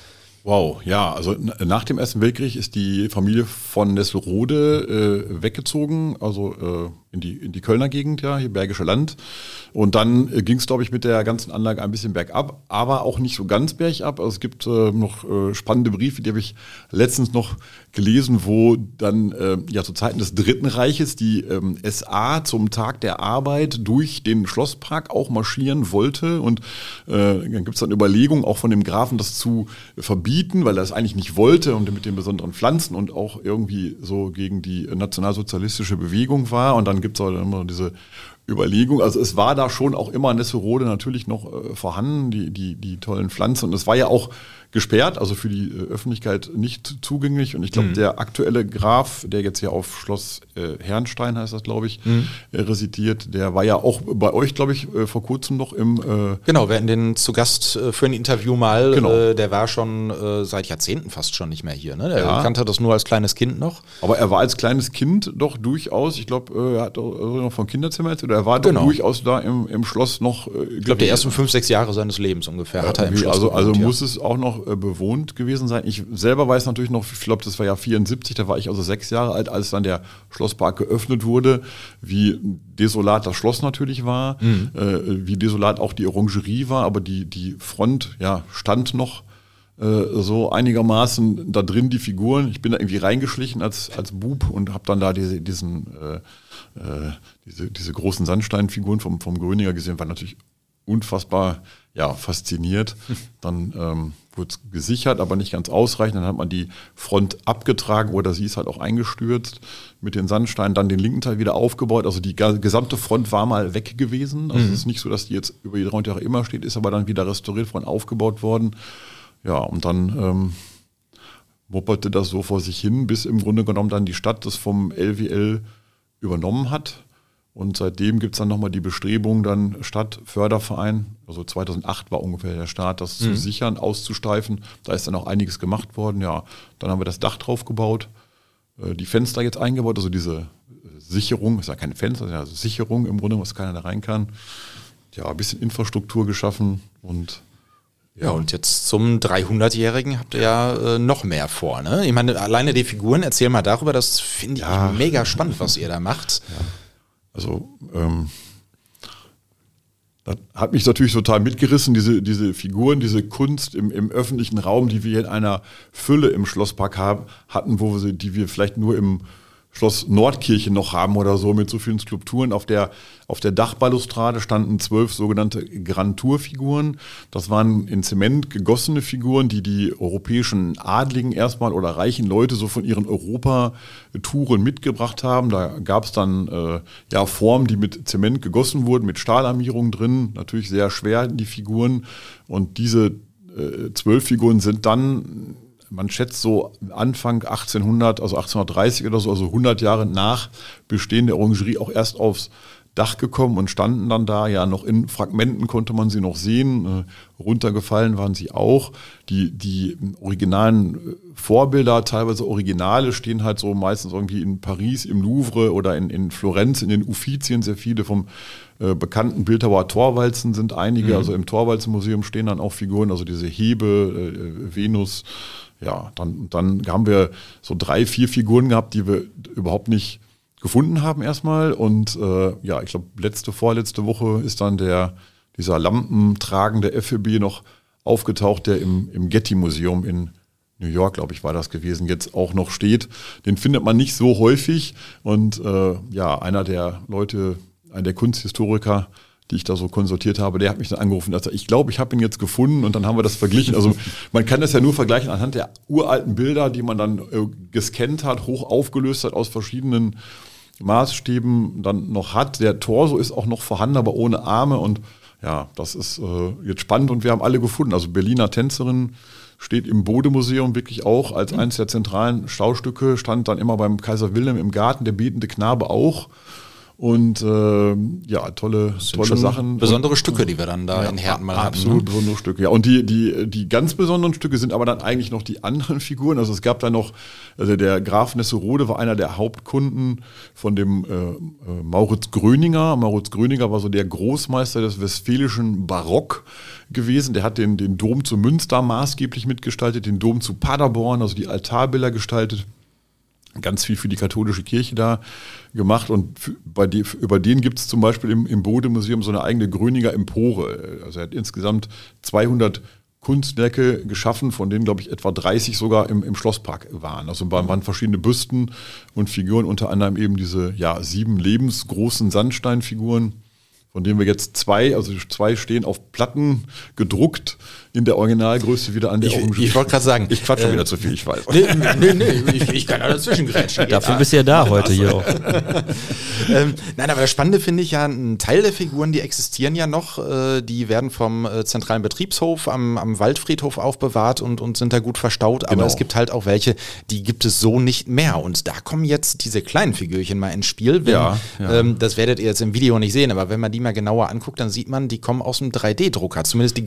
Wow, ja, also nach dem Ersten Weltkrieg ist die Familie von Nesselrode weggezogen, also in die Kölner Gegend, ja, hier Bergische Land. Und dann ging es, glaube ich, mit der ganzen Anlage ein bisschen bergab, aber auch nicht so ganz bergab. Also es gibt noch spannende Briefe, die habe ich letztens noch gelesen, wo dann zu Zeiten des Dritten Reiches die SA zum Tag der Arbeit durch den Schlosspark auch marschieren wollte. Und dann gibt es dann Überlegungen auch von dem Grafen, das zu verbieten, weil er es eigentlich nicht wollte und mit den besonderen Pflanzen und auch irgendwie so gegen die nationalsozialistische Bewegung war. Und dann gibt es auch immer diese Überlegung, also es war da schon auch immer Nesselrode natürlich noch vorhanden, die tollen Pflanzen. Und es war ja auch gesperrt, also für die Öffentlichkeit nicht zugänglich. Und ich glaube, der aktuelle Graf, der jetzt hier auf Schloss Herrnstein heißt das, glaube ich, residiert, der war ja auch bei euch, glaube ich, vor kurzem noch im... Genau, wir hatten den zu Gast für ein Interview mal. Genau. Der war schon seit Jahrzehnten fast schon nicht mehr hier. Ne? Der kannte das nur als kleines Kind noch. Aber er war als kleines Kind doch durchaus, ich glaube, er hat auch noch vom Kinderzimmer erzählt, er war doch durchaus da im Schloss noch... ich glaube, die ersten 5, 6 Jahre seines Lebens ungefähr hat er im Schloss gewohnt, also muss es auch noch bewohnt gewesen sein. Ich selber weiß natürlich noch, ich glaube, das war ja 74, da war ich also 6 Jahre alt, als dann der Schlosspark geöffnet wurde, wie desolat das Schloss natürlich war, wie desolat auch die Orangerie war, aber die Front stand noch so einigermaßen da drin, die Figuren. Ich bin da irgendwie reingeschlichen als Bub und habe dann da diese großen Sandsteinfiguren vom Gröninger gesehen, war natürlich unfassbar fasziniert. Dann wurde es gesichert, aber nicht ganz ausreichend. Dann hat man die Front abgetragen oder sie ist halt auch eingestürzt mit den Sandsteinen, dann den linken Teil wieder aufgebaut. Also die gesamte Front war mal weg gewesen. Also es ist nicht so, dass die jetzt über die 300 Jahre immer steht, ist aber dann wieder restauriert worden, aufgebaut worden. Ja, und dann mopperte das so vor sich hin, bis im Grunde genommen dann die Stadt das vom LWL übernommen hat. Und seitdem gibt es dann nochmal die Bestrebung, dann Stadtförderverein, also 2008 war ungefähr der Start, das zu sichern, auszusteifen. Da ist dann auch einiges gemacht worden. Ja, dann haben wir das Dach drauf gebaut, die Fenster jetzt eingebaut, also diese Sicherung, ist ja keine Fenster, ist ja Sicherung im Grunde, was keiner da rein kann. Ja, ein bisschen Infrastruktur geschaffen und ja, und jetzt zum 300-Jährigen habt ihr ja noch mehr vor, ne? Ich meine, alleine die Figuren, erzähl mal darüber, das finde ich mega spannend, was ihr da macht. Ja. Also, das hat mich natürlich total mitgerissen, diese Figuren, diese Kunst im öffentlichen Raum, die wir hier in einer Fülle im Schlosspark hatten, die wir vielleicht nur im Schloss Nordkirche noch haben oder so, mit so vielen Skulpturen. Auf der Dachbalustrade standen 12 sogenannte Granturfiguren. Das waren in Zement gegossene Figuren, die europäischen Adligen erstmal oder reichen Leute so von ihren Europatouren mitgebracht haben. Da gab es dann Formen, die mit Zement gegossen wurden, mit Stahlarmierung drin. Natürlich sehr schwer, die Figuren. Und diese 12 Figuren sind dann... Man schätzt so Anfang 1800, also 1830 oder so, also 100 Jahre nach Bestehen der Orangerie auch erst aufs Dach gekommen und standen dann da. Ja, noch in Fragmenten konnte man sie noch sehen. Runtergefallen waren sie auch. Die originalen Vorbilder, teilweise Originale, stehen halt so meistens irgendwie in Paris, im Louvre oder in Florenz, in den Uffizien. Sehr viele vom bekannten Bildhauer Thorwaldsen sind einige. Also im Thorwaldsen-Museum stehen dann auch Figuren, also diese Hebe, Venus. Ja, dann haben wir so 3, 4 Figuren gehabt, die wir überhaupt nicht gefunden haben erstmal. Und ich glaube, vorletzte Woche ist dann dieser lampentragende FEB noch aufgetaucht, der im Getty-Museum in New York, glaube ich, war das gewesen, jetzt auch noch steht. Den findet man nicht so häufig. Und einer der Kunsthistoriker, die ich da so konsultiert habe, der hat mich dann angerufen und gesagt, ich glaube, ich habe ihn jetzt gefunden, und dann haben wir das verglichen. Also man kann das ja nur vergleichen anhand der uralten Bilder, die man dann gescannt hat, hoch aufgelöst hat, aus verschiedenen Maßstäben dann noch hat. Der Torso ist auch noch vorhanden, aber ohne Arme, und ja, das ist jetzt spannend, und wir haben alle gefunden. Also Berliner Tänzerin steht im Bode-Museum wirklich auch als eines der zentralen Schaustücke, stand dann immer beim Kaiser Wilhelm im Garten, der betende Knabe auch. Und tolle Sachen. Besondere Stücke, die wir dann da in Herten mal hatten. Absolut besondere Stücke, ja. Und die ganz besonderen Stücke sind aber dann eigentlich noch die anderen Figuren. Also es gab da noch, also der Graf Nesserode war einer der Hauptkunden von dem Maurits Gröninger. Maurits Gröninger war so der Großmeister des westfälischen Barock gewesen. Der hat den Dom zu Münster maßgeblich mitgestaltet, den Dom zu Paderborn, also die Altarbilder gestaltet. Ganz viel für die katholische Kirche da gemacht und über den gibt es zum Beispiel im Bode-Museum so eine eigene Gröninger Empore. Also er hat insgesamt 200 Kunstwerke geschaffen, von denen, glaube ich, etwa 30 sogar im Schlosspark waren. Also waren verschiedene Büsten und Figuren, unter anderem eben diese 7 lebensgroßen Sandsteinfiguren, von denen wir jetzt 2 stehen auf Platten gedruckt in der Originalgröße wieder an der Orangerie. Ich wollte gerade sagen. Ich quatsch schon wieder zu viel, ich weiß. Nee, ich kann da dazwischen grätschen. Dafür bist du ja da heute hier auch. Nein, aber das Spannende finde ich ja, ein Teil der Figuren, die existieren ja noch, die werden vom zentralen Betriebshof am Waldfriedhof aufbewahrt und sind da gut verstaut, aber Genau. es gibt halt auch welche, die gibt es so nicht mehr und da kommen jetzt diese kleinen Figürchen mal ins Spiel. Das werdet ihr jetzt im Video nicht sehen, aber wenn man die mal genauer anguckt, dann sieht man, die kommen aus dem 3D-Drucker, zumindest die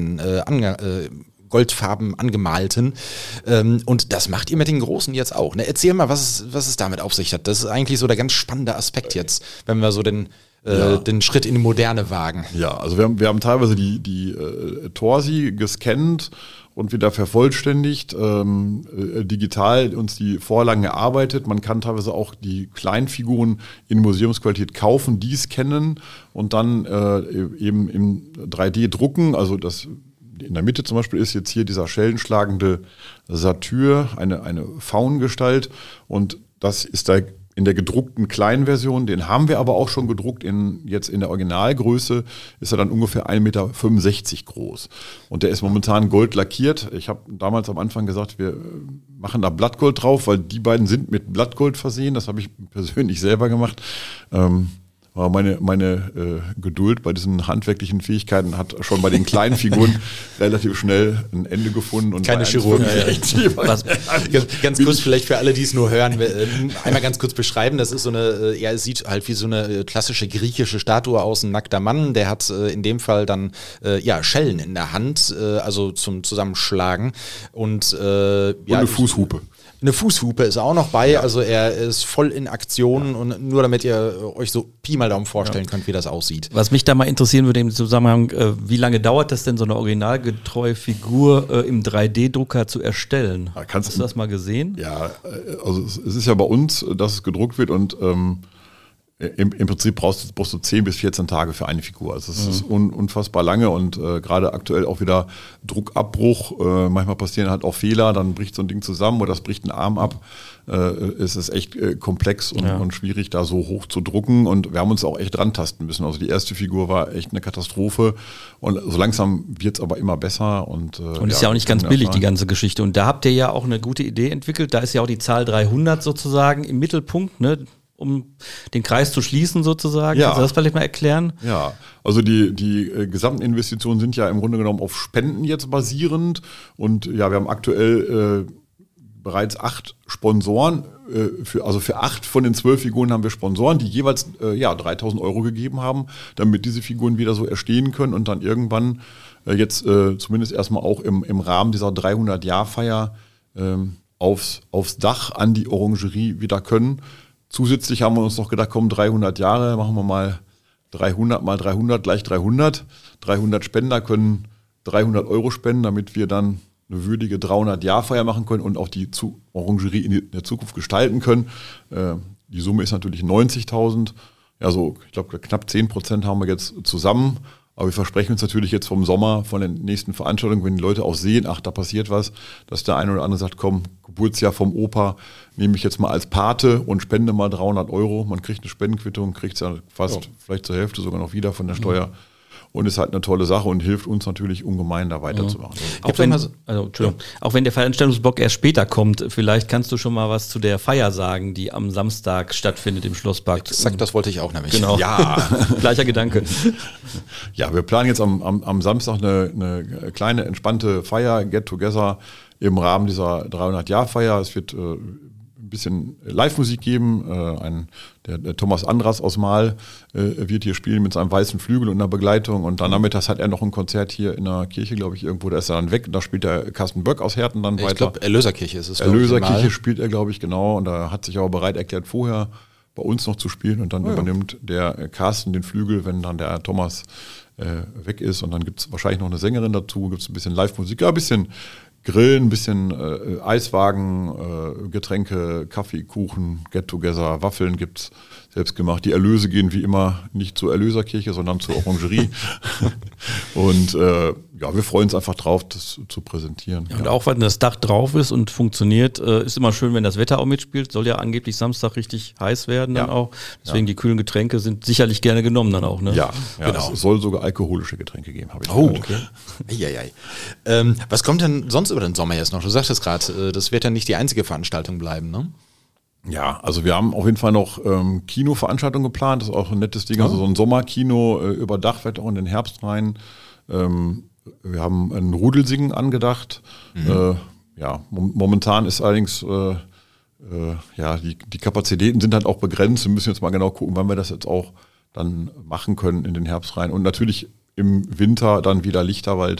goldfarben angemalten. Und das macht ihr mit den Großen jetzt auch. Ne? Erzähl mal, was es damit auf sich hat. Das ist eigentlich so der ganz spannende Aspekt jetzt, wenn wir so den Schritt in die Moderne wagen. Ja, also wir haben teilweise die Torsi gescannt und wieder vervollständigt, digital uns die Vorlagen erarbeitet. Man kann teilweise auch die Kleinfiguren in Museumsqualität kaufen, die scannen und dann eben im 3D drucken. Also das in der Mitte zum Beispiel ist jetzt hier dieser schellenschlagende Satyr, eine Faungestalt und das ist da in der gedruckten Kleinversion, den haben wir aber auch schon gedruckt, jetzt in der Originalgröße ist er dann ungefähr 1,65 Meter groß. Und der ist momentan gold lackiert. Ich habe damals am Anfang gesagt, wir machen da Blattgold drauf, weil die beiden sind mit Blattgold versehen. Das habe ich persönlich selber gemacht. Aber meine Geduld bei diesen handwerklichen Fähigkeiten hat schon bei den kleinen Figuren relativ schnell ein Ende gefunden. Und keine Chirurgen. Ganz kurz vielleicht für alle, die es nur hören, einmal ganz kurz beschreiben. Das ist so eine, es sieht halt wie so eine klassische griechische Statue aus, ein nackter Mann. Der hat in dem Fall dann Schellen in der Hand, also zum Zusammenschlagen. Und eine Fußhupe. Eine Fußhupe ist auch noch bei, also er ist voll in Aktion und nur damit ihr euch so Pi mal Daumen vorstellen könnt, wie das aussieht. Was mich da mal interessieren würde im Zusammenhang, wie lange dauert das denn, so eine originalgetreue Figur im 3D-Drucker zu erstellen? Hast du das mal gesehen? Ja, also es ist ja bei uns, dass es gedruckt wird und im Prinzip brauchst du 10 bis 14 Tage für eine Figur. Also es ist unfassbar lange und gerade aktuell auch wieder Druckabbruch. Manchmal passieren halt auch Fehler, dann bricht so ein Ding zusammen oder es bricht ein Arm ab. Es ist echt komplex und schwierig, da so hoch zu drucken und wir haben uns auch echt rantasten müssen. Also die erste Figur war echt eine Katastrophe und so langsam wird es aber immer besser. Und ist ja auch nicht ganz billig, die ganze Geschichte. Und da habt ihr ja auch eine gute Idee entwickelt. Da ist ja auch die Zahl 300 sozusagen im Mittelpunkt, ne? Um den Kreis zu schließen sozusagen. Ja. Kannst du das vielleicht mal erklären? Ja, also die gesamten Investitionen sind ja im Grunde genommen auf Spenden jetzt basierend und ja, wir haben aktuell bereits 8 Sponsoren, für 8 von den 12 Figuren haben wir Sponsoren, die jeweils 3.000 € gegeben haben, damit diese Figuren wieder so erstehen können und dann irgendwann jetzt zumindest erstmal auch im Rahmen dieser 300-Jahr-Feier aufs Dach an die Orangerie wieder können. Zusätzlich haben wir uns noch gedacht, komm, 300 Jahre, machen wir mal 300 mal 300 gleich 300. 300 Spender können 300 € spenden, damit wir dann eine würdige 300-Jahr-Feier machen können und auch die Orangerie in der Zukunft gestalten können. Die Summe ist natürlich 90.000. Ja, so, ich glaube, knapp 10% haben wir jetzt zusammen. Aber wir versprechen uns natürlich jetzt vom Sommer, von den nächsten Veranstaltungen, wenn die Leute auch sehen, ach, da passiert was, dass der eine oder andere sagt, komm, Geburtsjahr vom Opa, nehme ich jetzt mal als Pate und spende mal 300 €. Man kriegt eine Spendenquittung, kriegt es ja fast vielleicht zur Hälfte sogar noch wieder von der Steuer. Und ist halt eine tolle Sache und hilft uns natürlich ungemein, da weiterzumachen. Auch wenn der Veranstaltungsblock erst später kommt, vielleicht kannst du schon mal was zu der Feier sagen, die am Samstag stattfindet im Schlosspark. Exakt, das wollte ich auch nämlich. Genau. Ja, gleicher Gedanke. Ja, wir planen jetzt am Samstag eine kleine, entspannte Feier, Get-Together im Rahmen dieser 300-Jahr-Feier. Es wird ein bisschen Live-Musik geben. Der Thomas Andras aus Mahl wird hier spielen mit seinem weißen Flügel und einer Begleitung. Und dann nachmittags hat er noch ein Konzert hier in der Kirche, glaube ich, irgendwo. Da ist er dann weg. Da spielt der Carsten Böck aus Herten dann weiter. Ich glaube, Erlöserkirche ist es. Erlöserkirche spielt er, glaube ich, genau. Und da hat sich aber bereit erklärt, vorher bei uns noch zu spielen. Und dann übernimmt der Carsten den Flügel, wenn dann der Thomas weg ist. Und dann gibt es wahrscheinlich noch eine Sängerin dazu. Gibt es ein bisschen Live-Musik, ja, ein bisschen Grillen, ein bisschen Eiswagen, Getränke, Kaffee, Kuchen, Get-Together, Waffeln gibt's selbst gemacht. Die Erlöse gehen wie immer nicht zur Erlöserkirche, sondern zur Orangerie. Und wir freuen uns einfach drauf, das zu präsentieren. Ja, und auch wenn das Dach drauf ist und funktioniert, ist immer schön, wenn das Wetter auch mitspielt. Soll ja angeblich Samstag richtig heiß werden dann auch. Deswegen die kühlen Getränke sind sicherlich gerne genommen dann auch. Ne? Ja, genau. Es soll sogar alkoholische Getränke geben, habe ich gehört. Okay. Was kommt denn sonst über den Sommer jetzt noch? Du sagtest gerade, das wird ja nicht die einzige Veranstaltung bleiben, ne? Ja, also wir haben auf jeden Fall noch Kinoveranstaltungen geplant. Das ist auch ein nettes Ding. Also so ein Sommerkino über Dach wird auch in den Herbst rein. Wir haben ein Rudelsingen angedacht. Momentan ist allerdings die Kapazitäten sind halt auch begrenzt. Wir müssen jetzt mal genau gucken, wann wir das jetzt auch dann machen können in den Herbst rein. Und natürlich im Winter dann wieder Lichterwald.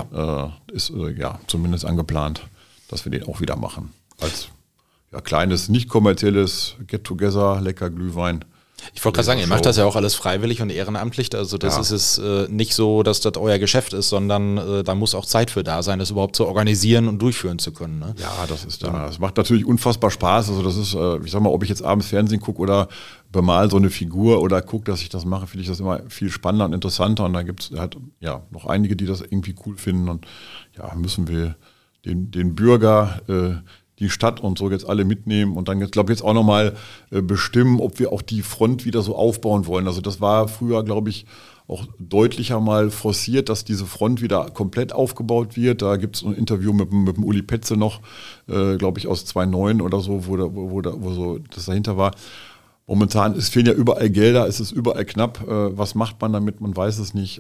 Ist zumindest angeplant, dass wir den auch wieder machen. Als kleines, nicht kommerzielles Get-Together, lecker Glühwein. Ich wollte gerade sagen, ihr macht das ja auch alles freiwillig und ehrenamtlich. Also das ist es nicht so, dass das euer Geschäft ist, sondern da muss auch Zeit für da sein, das überhaupt zu organisieren und durchführen zu können. Ne? Ja, das ist da. Das macht natürlich unfassbar Spaß. Also das ist, ich sag mal, ob ich jetzt abends Fernsehen gucke oder bemal so eine Figur oder gucke, dass ich das mache, finde ich das immer viel spannender und interessanter. Und da gibt es halt noch einige, die das irgendwie cool finden. Und müssen wir den Bürger die Stadt und so jetzt alle mitnehmen und dann jetzt, glaube ich, jetzt auch nochmal bestimmen, ob wir auch die Front wieder so aufbauen wollen. Also das war früher, glaube ich, auch deutlicher mal forciert, dass diese Front wieder komplett aufgebaut wird. Da gibt es ein Interview mit dem Uli Petze noch, glaube ich, aus 2009 oder so, wo so das dahinter war. Momentan fehlen ja überall Gelder, es ist überall knapp. Was macht man damit? Man weiß es nicht.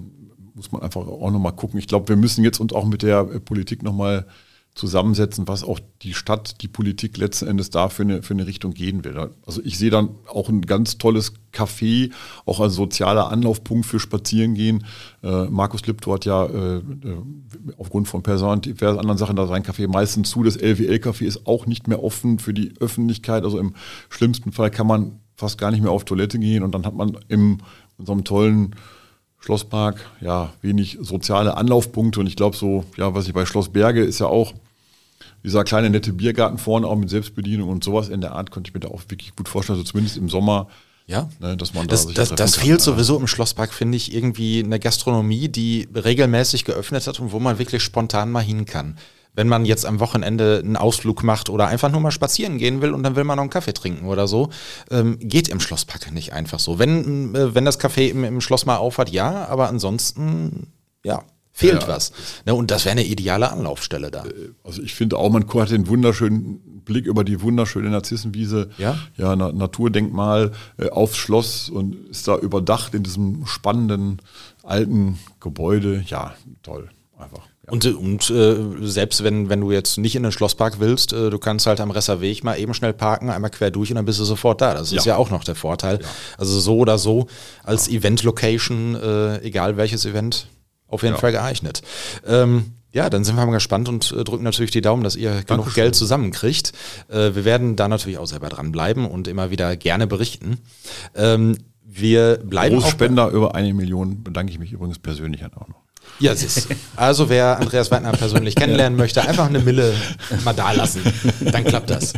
Muss man einfach auch nochmal gucken. Ich glaube, wir müssen jetzt uns auch mit der Politik nochmal zusammensetzen, was auch die Stadt, die Politik letzten Endes da für eine Richtung gehen will. Also ich sehe dann auch ein ganz tolles Café, auch als sozialer Anlaufpunkt für Spazierengehen. Markus Lipto hat ja aufgrund von Personen, diversen anderen Sachen da sein Café meistens zu. Das LWL-Café ist auch nicht mehr offen für die Öffentlichkeit. Also im schlimmsten Fall kann man fast gar nicht mehr auf Toilette gehen und dann hat man in so einem tollen Schlosspark wenig soziale Anlaufpunkte. Und ich glaube was ich bei Schloss Berge ist ja auch dieser kleine nette Biergarten vorne, auch mit Selbstbedienung und sowas in der Art, könnte ich mir da auch wirklich gut vorstellen, also zumindest im Sommer. Ja, dass man das fehlt sowieso im Schlosspark, finde ich, irgendwie eine Gastronomie, die regelmäßig geöffnet hat und wo man wirklich spontan mal hin kann. Wenn man jetzt am Wochenende einen Ausflug macht oder einfach nur mal spazieren gehen will und dann will man noch einen Kaffee trinken oder so, geht im Schlosspark nicht einfach so. Wenn das Café im Schloss mal aufhat, ja, aber ansonsten, fehlt was. Ne, und das wäre eine ideale Anlaufstelle da. Also ich finde auch, man hat den wunderschönen Blick über die wunderschöne Narzissenwiese, Naturdenkmal aufs Schloss und ist da überdacht in diesem spannenden alten Gebäude. Ja, toll, einfach. Ja. Und selbst wenn du jetzt nicht in den Schlosspark willst, du kannst halt am Resserweg mal eben schnell parken, einmal quer durch und dann bist du sofort da. Das ist ja auch noch der Vorteil. Ja. Also so oder so als Event-Location, egal welches Event, auf jeden Fall geeignet. Dann sind wir mal gespannt und drücken natürlich die Daumen, dass ihr genug Geld zusammenkriegt. Wir werden da natürlich auch selber dranbleiben und immer wieder gerne berichten. Wir bleiben Großspender über 1 Million, bedanke ich mich übrigens persönlich auch noch. Ja, also wer Andreas Weidner persönlich kennenlernen möchte, einfach eine Mille mal da lassen. Dann klappt das.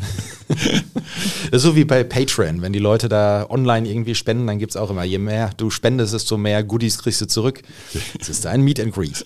So wie bei Patreon, wenn die Leute da online irgendwie spenden, dann gibt es auch immer, je mehr du spendest, desto mehr Goodies kriegst du zurück. Das ist ein Meet and Greet.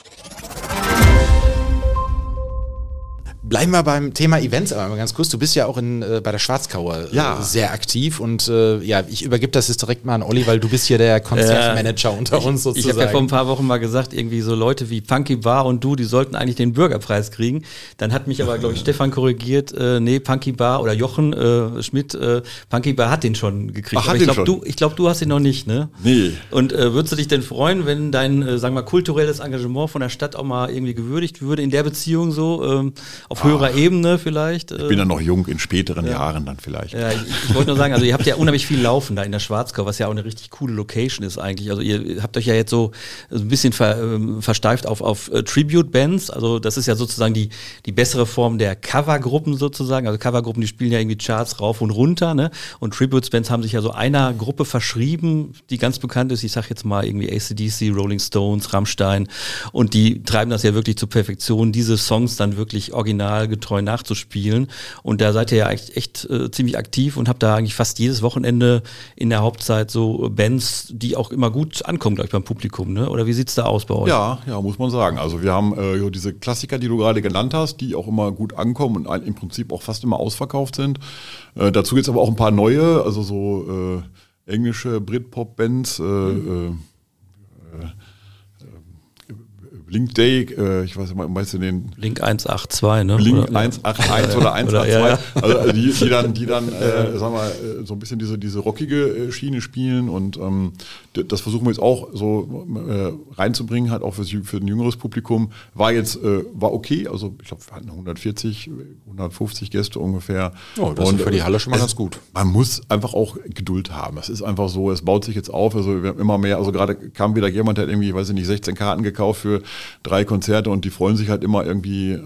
Bleiben wir beim Thema Events, aber mal ganz kurz. Du bist ja auch bei der Schwarzkauer sehr aktiv und ich übergebe das jetzt direkt mal an Olli, weil du bist hier der Konzertmanager unter uns sozusagen. Ich habe ja vor ein paar Wochen mal gesagt, irgendwie so Leute wie Punky Bar und du, die sollten eigentlich den Bürgerpreis kriegen. Dann hat mich aber, glaube ich, Stefan korrigiert, Punky Bar oder Jochen Schmidt, Punky Bar hat den schon gekriegt. Ach, aber ich glaube, du hast ihn noch nicht, ne? Nee. Und würdest du dich denn freuen, wenn dein, sagen wir mal, kulturelles Engagement von der Stadt auch mal irgendwie gewürdigt würde in der Beziehung so, auf höherer Ebene vielleicht. Ich bin ja noch jung, in späteren Jahren dann vielleicht. Ja, ich wollte nur sagen, also ihr habt ja unheimlich viel laufen da in der Schwarzkau, was ja auch eine richtig coole Location ist eigentlich. Also ihr habt euch ja jetzt so ein bisschen versteift auf Tribute-Bands. Also das ist ja sozusagen die bessere Form der Covergruppen sozusagen. Also Covergruppen, die spielen ja irgendwie Charts rauf und runter, ne? Und Tribute-Bands haben sich ja so einer Gruppe verschrieben, die ganz bekannt ist. Ich sag jetzt mal irgendwie AC/DC, Rolling Stones, Rammstein. Und die treiben das ja wirklich zur Perfektion, diese Songs dann wirklich originalgetreu nachzuspielen. Und da seid ihr ja echt ziemlich aktiv und habt da eigentlich fast jedes Wochenende in der Hauptzeit so Bands, die auch immer gut ankommen, glaube ich, beim Publikum, ne? Oder wie sieht's da aus bei euch? Ja, muss man sagen. Also wir haben diese Klassiker, die du gerade genannt hast, die auch immer gut ankommen und im Prinzip auch fast immer ausverkauft sind. Dazu gibt's aber auch ein paar neue, also so englische Britpop-Bands, Blink Day, ich weiß nicht, meinst du den? Blink 182, ne? Blink 181 oder 182. Ja. Also die dann sagen wir, so ein bisschen diese rockige Schiene spielen und das versuchen wir jetzt auch so reinzubringen, halt auch für ein jüngeres Publikum. War okay, also ich glaube, wir hatten 150 Gäste ungefähr. Oh, das ist für die Halle schon mal ganz gut. Man muss einfach auch Geduld haben. Das ist einfach so, es baut sich jetzt auf, also wir haben immer mehr, also gerade kam wieder jemand, der hat irgendwie, weiß ich nicht, 16 Karten gekauft für 3 Konzerte und die freuen sich halt immer irgendwie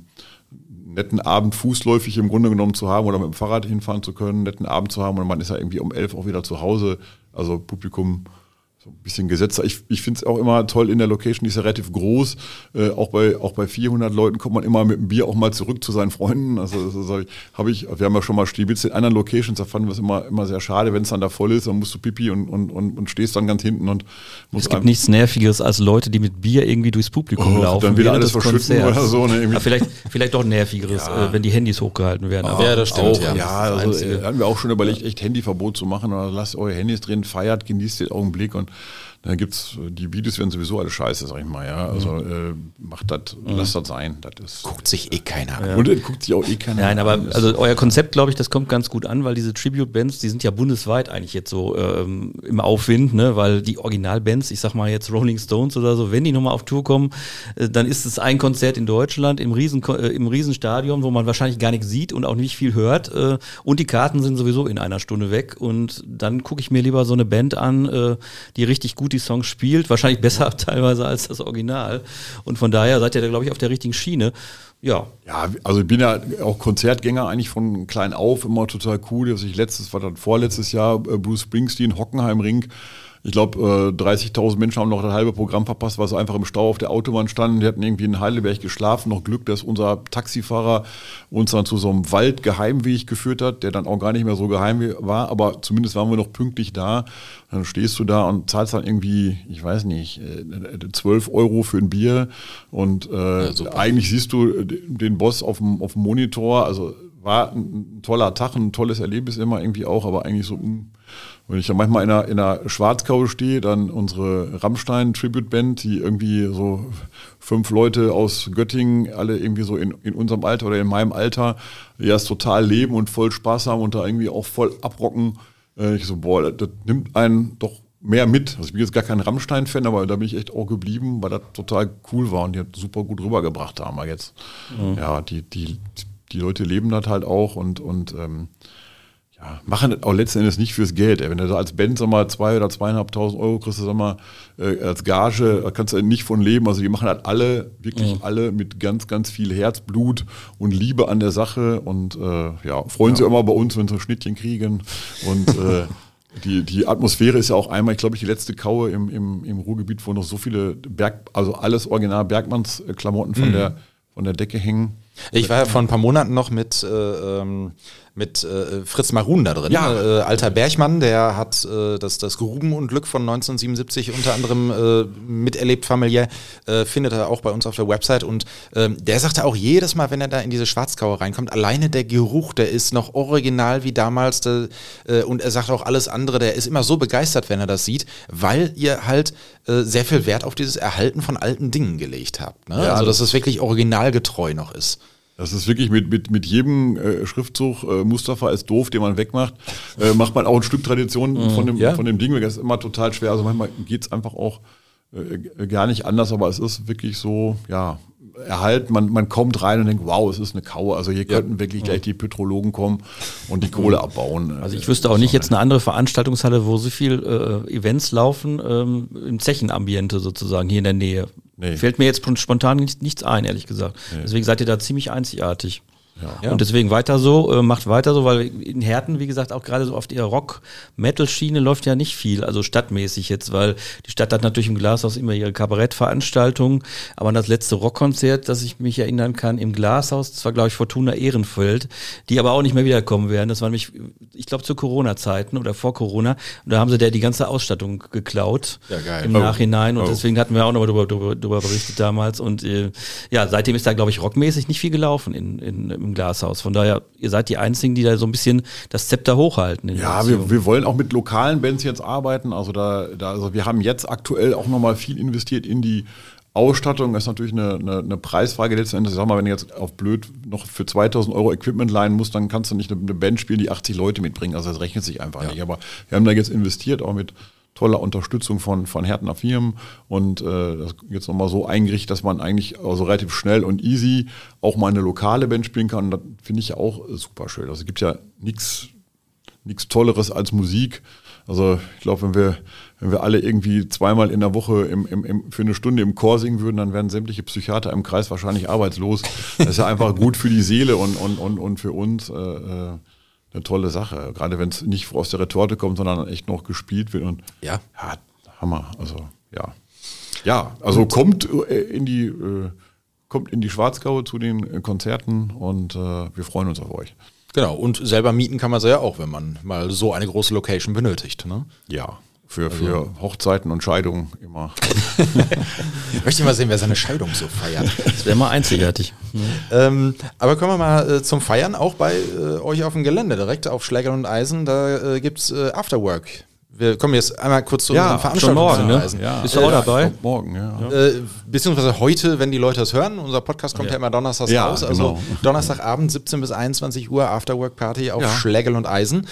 netten Abend fußläufig im Grunde genommen zu haben oder mit dem Fahrrad hinfahren zu können, netten Abend zu haben und man ist ja irgendwie um 11 auch wieder zu Hause, also Publikum so ein bisschen gesetzter. Ich finde es auch immer toll in der Location, die ist ja relativ groß, auch bei 400 Leuten kommt man immer mit dem Bier auch mal zurück zu seinen Freunden, also wir haben ja schon mal Stibitz in anderen Locations, da fanden wir es immer sehr schade, wenn es dann da voll ist, dann musst du Pipi und stehst dann ganz hinten und musst. Es gibt nichts Nervigeres als Leute, die mit Bier irgendwie durchs Publikum laufen. Dann wieder alles verschütten oder so. Ne, ja, vielleicht doch Nervigeres, wenn die Handys hochgehalten werden. Aber ja, das stimmt. Also haben wir auch schon überlegt, echt Handyverbot zu machen oder lasst eure Handys drin, feiert, genießt den Augenblick und dann gibt's, die Videos werden sowieso alle scheiße, sag ich mal, ja. Also macht das, lasst das sein. Das ist, guckt sich keiner an. Ja. Und guckt sich auch keiner an. Nein, aber also euer Konzept, glaube ich, das kommt ganz gut an, weil diese Tribute-Bands, die sind ja bundesweit eigentlich jetzt so im Aufwind, ne? Weil die Originalbands, ich sag mal jetzt Rolling Stones oder so, wenn die nochmal auf Tour kommen, dann ist es ein Konzert in Deutschland im Riesenstadion, wo man wahrscheinlich gar nichts sieht und auch nicht viel hört. Und die Karten sind sowieso in einer Stunde weg. Und dann gucke ich mir lieber so eine Band an, die richtig gut die Songs spielt, wahrscheinlich besser teilweise als das Original. Und von daher seid ihr da, glaube ich, auf der richtigen Schiene. Ja, also ich bin ja auch Konzertgänger eigentlich von klein auf, immer total cool. Also vorletztes Jahr Bruce Springsteen, Hockenheimring. Ich glaube, 30.000 Menschen haben noch das halbe Programm verpasst, weil sie einfach im Stau auf der Autobahn standen. Die hatten irgendwie in Heidelberg geschlafen. Noch Glück, dass unser Taxifahrer uns dann zu so einem Waldgeheimweg geführt hat, der dann auch gar nicht mehr so geheim war. Aber zumindest waren wir noch pünktlich da. Dann stehst du da und zahlst dann irgendwie, ich weiß nicht, 12 € für ein Bier. Und eigentlich siehst du den Boss auf dem Monitor. Also war ein toller Tag, ein tolles Erlebnis immer irgendwie auch, aber eigentlich so... Wenn ich dann manchmal in einer Schwarzkau stehe, dann unsere Rammstein-Tribute-Band, die irgendwie so 5 Leute aus Göttingen, alle irgendwie so in unserem Alter oder in meinem Alter, die das total leben und voll Spaß haben und da irgendwie auch voll abrocken. Ich so, boah, das nimmt einen doch mehr mit. Also ich bin jetzt gar kein Rammstein-Fan, aber da bin ich echt auch geblieben, weil das total cool war und die hat super gut rübergebracht haben wir jetzt. Ja, die Leute leben das halt auch und machen das auch letzten Endes nicht fürs Geld. Wenn du da als Band, sag mal, 2.000 oder 2.500 € kriegst, du, sag mal, als Gage, da kannst du nicht von leben. Also die machen das alle, wirklich alle mit ganz, ganz viel Herzblut und Liebe an der Sache und freuen sich immer bei uns, wenn sie ein Schnittchen kriegen und die Atmosphäre ist ja auch einmal, ich glaube, die letzte Kaue im Ruhrgebiet, wo noch so viele also alles original Bergmanns-Klamotten von der Decke hängen. Ich war ja vor ein paar Monaten noch mit Fritz Marun da drin, alter Bergmann, der hat das Grubenunglück von 1977 unter anderem miterlebt familiär, findet er auch bei uns auf der Website und der sagte auch jedes Mal, wenn er da in diese Schwarzkauer reinkommt, alleine der Geruch, der ist noch original wie damals und er sagt auch alles andere, der ist immer so begeistert, wenn er das sieht, weil ihr halt sehr viel Wert auf dieses Erhalten von alten Dingen gelegt habt. Ne? Ja, also dass es wirklich originalgetreu noch ist. Das ist wirklich mit jedem Schriftzug Mustafa ist doof, den man wegmacht, macht man auch ein Stück Tradition von dem Ding. Das ist immer total schwer. Also manchmal geht's einfach auch gar nicht anders, aber es ist wirklich so, erhalten. Man kommt rein und denkt, wow, es ist eine Kaue. Also hier könnten wirklich gleich die Petrologen kommen und die Kohle abbauen. Also ich wüsste auch nicht jetzt eine andere Veranstaltungshalle, wo so viel Events laufen, im Zechenambiente sozusagen hier in der Nähe. Nee. Fällt mir jetzt spontan nichts ein, ehrlich gesagt. Nee. Deswegen seid ihr da ziemlich einzigartig. Ja. Und deswegen weiter so, macht weiter so, weil in Herten, wie gesagt, auch gerade so auf der Rock-Metal-Schiene läuft ja nicht viel, also stadtmäßig jetzt, weil die Stadt hat natürlich im Glashaus immer ihre Kabarettveranstaltungen, aber an das letzte Rockkonzert, das ich mich erinnern kann, im Glashaus, das war glaube ich Fortuna Ehrenfeld, die aber auch nicht mehr wiederkommen werden, das war nämlich, ich glaube zu Corona-Zeiten oder vor Corona, und da haben sie die ganze Ausstattung geklaut im Nachhinein und deswegen hatten wir auch nochmal drüber berichtet damals und seitdem ist da glaube ich rockmäßig nicht viel gelaufen im Glashaus. Von daher, ihr seid die Einzigen, die da so ein bisschen das Zepter hochhalten. Ja, wir wollen auch mit lokalen Bands jetzt arbeiten. Also also wir haben jetzt aktuell auch nochmal viel investiert in die Ausstattung. Das ist natürlich eine Preisfrage letzten Endes. Sag mal, wenn du jetzt auf blöd noch für 2.000 € Equipment leihen musst, dann kannst du nicht eine Band spielen, die 80 Leute mitbringen. Also das rechnet sich einfach nicht. Aber wir haben da jetzt investiert, auch mit toller Unterstützung von Hertener Firmen und das jetzt nochmal so eingerichtet, dass man eigentlich also relativ schnell und easy auch mal eine lokale Band spielen kann. Und das finde ich ja auch super schön. Also es gibt ja nichts Tolleres als Musik. Also ich glaube, wenn wir alle irgendwie zweimal in der Woche für eine Stunde im Chor singen würden, dann wären sämtliche Psychiater im Kreis wahrscheinlich arbeitslos. Das ist ja einfach gut für die Seele und für uns eine tolle Sache. Gerade wenn es nicht aus der Retorte kommt, sondern echt noch gespielt wird. Und ja Hammer. Also also kommt in die Schwarzgaue zu den Konzerten und wir freuen uns auf euch. Genau, und selber mieten kann man sie ja auch, wenn man mal so eine große Location benötigt. Ne? Ja, für Hochzeiten und Scheidungen immer. Ich möchte mal sehen, wer seine Scheidung so feiert. Das wäre mal einzigartig. Aber kommen wir mal zum Feiern, auch bei euch auf dem Gelände, direkt auf Schläger und Eisen, da gibt es Afterwork. Wir kommen jetzt einmal kurz zu unseren Veranstaltungen. Morgen, ne? Ja. Bist du auch dabei? Morgen, ja. Beziehungsweise heute, wenn die Leute das hören. Unser Podcast kommt ja immer donnerstags raus. Also genau. Donnerstagabend 17 bis 21 Uhr Afterwork-Party auf Schlägel und Eisen.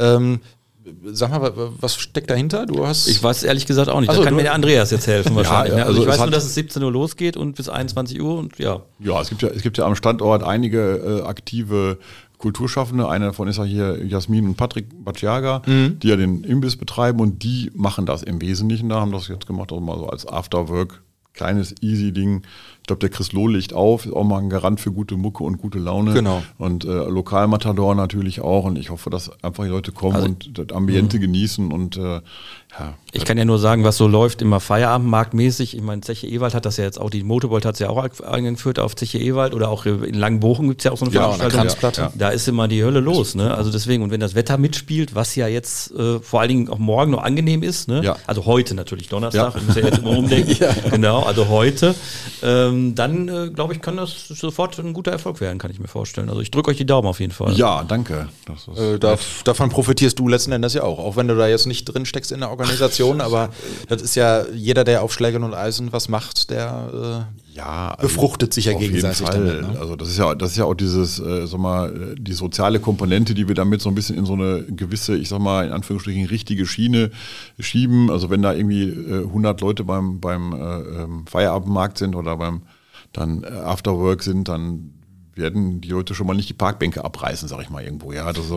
Sag mal, was steckt dahinter? Ich weiß ehrlich gesagt auch nicht. Da kann mir der Andreas jetzt helfen wahrscheinlich. Ja, also ich weiß nur, dass es 17 Uhr losgeht und bis 21 Uhr und ja. Ja, es gibt ja am Standort einige aktive Kulturschaffende. Einer davon ist ja hier Jasmin und Patrick Baciaga, die ja den Imbiss betreiben und die machen das im Wesentlichen. Da haben das jetzt gemacht, auch mal so als Afterwork. Kleines, easy Ding. Ich glaube, der Chris Loh legt auf, ist auch mal ein Garant für gute Mucke und gute Laune. Genau. Und Lokalmatador natürlich auch. Und ich hoffe, dass einfach die Leute kommen und das Ambiente genießen. Und ich kann ja nur sagen, was so läuft, immer Feierabendmarktmäßig. Ich meine, Zeche Ewald hat das ja jetzt auch, die Motorbold hat es ja auch eingeführt auf Zeche Ewald oder auch in Langenbochum gibt es ja auch so eine Veranstaltung. Ja. Da ist immer die Hölle los. Ne? Also deswegen, und wenn das Wetter mitspielt, was ja jetzt vor allen Dingen auch morgen noch angenehm ist, ne? Also heute natürlich, Donnerstag, ich muss ja jetzt immer umdenken. Genau, also heute. Dann, glaube ich, kann das sofort ein guter Erfolg werden, kann ich mir vorstellen. Also ich drücke euch die Daumen auf jeden Fall. Ja, danke. Davon profitierst du letzten Endes ja auch wenn du da jetzt nicht drin steckst in der Organisation, aber das ist ja jeder, der auf Schlägern und Eisen was macht, der befruchtet sich ja gegenseitig damit. Ne? Also das ist ja auch dieses, die soziale Komponente, die wir damit so ein bisschen in so eine gewisse, ich sag mal, in Anführungsstrichen richtige Schiene schieben. Also wenn da irgendwie 100 Leute beim Feierabendmarkt sind oder beim dann Afterwork sind, dann werden die Leute schon mal nicht die Parkbänke abreißen, sag ich mal irgendwo. Ja, das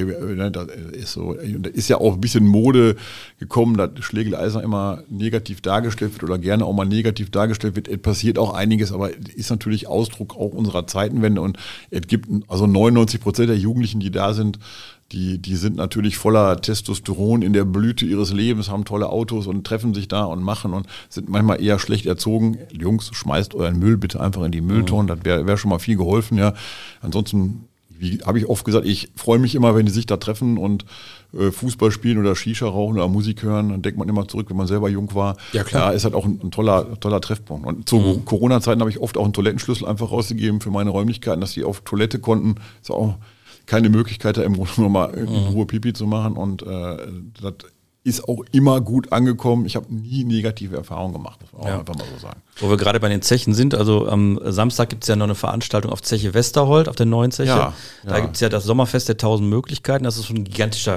ist ja auch ein bisschen Mode gekommen, dass Schlägeleisen immer negativ dargestellt wird oder gerne auch mal negativ dargestellt wird. Es passiert auch einiges, aber ist natürlich Ausdruck auch unserer Zeitenwende und es gibt also 99% der Jugendlichen, die da sind, die sind natürlich voller Testosteron in der Blüte ihres Lebens, haben tolle Autos und treffen sich da und machen und sind manchmal eher schlecht erzogen. Jungs, schmeißt euren Müll bitte einfach in die Mülltonnen, das wäre schon mal viel geholfen. Ja. Ansonsten, wie habe ich oft gesagt, ich freue mich immer, wenn die sich da treffen und Fußball spielen oder Shisha rauchen oder Musik hören. Dann denkt man immer zurück, wenn man selber jung war. Ja, klar. Ja, ist halt auch ein toller Treffpunkt. Und zu Corona-Zeiten habe ich oft auch einen Toilettenschlüssel einfach rausgegeben für meine Räumlichkeiten, dass die auf Toilette konnten. Ist auch keine Möglichkeit, da im Grunde nur mal in Ruhe Pipi zu machen. Und das ist auch immer gut angekommen. Ich habe nie negative Erfahrungen gemacht, muss man auch einfach mal so sagen. Wo wir gerade bei den Zechen sind, also am Samstag gibt es ja noch eine Veranstaltung auf Zeche Westerhold, auf der neuen Zeche. Da gibt es ja das Sommerfest der 1000 Möglichkeiten. Das ist so ein gigantischer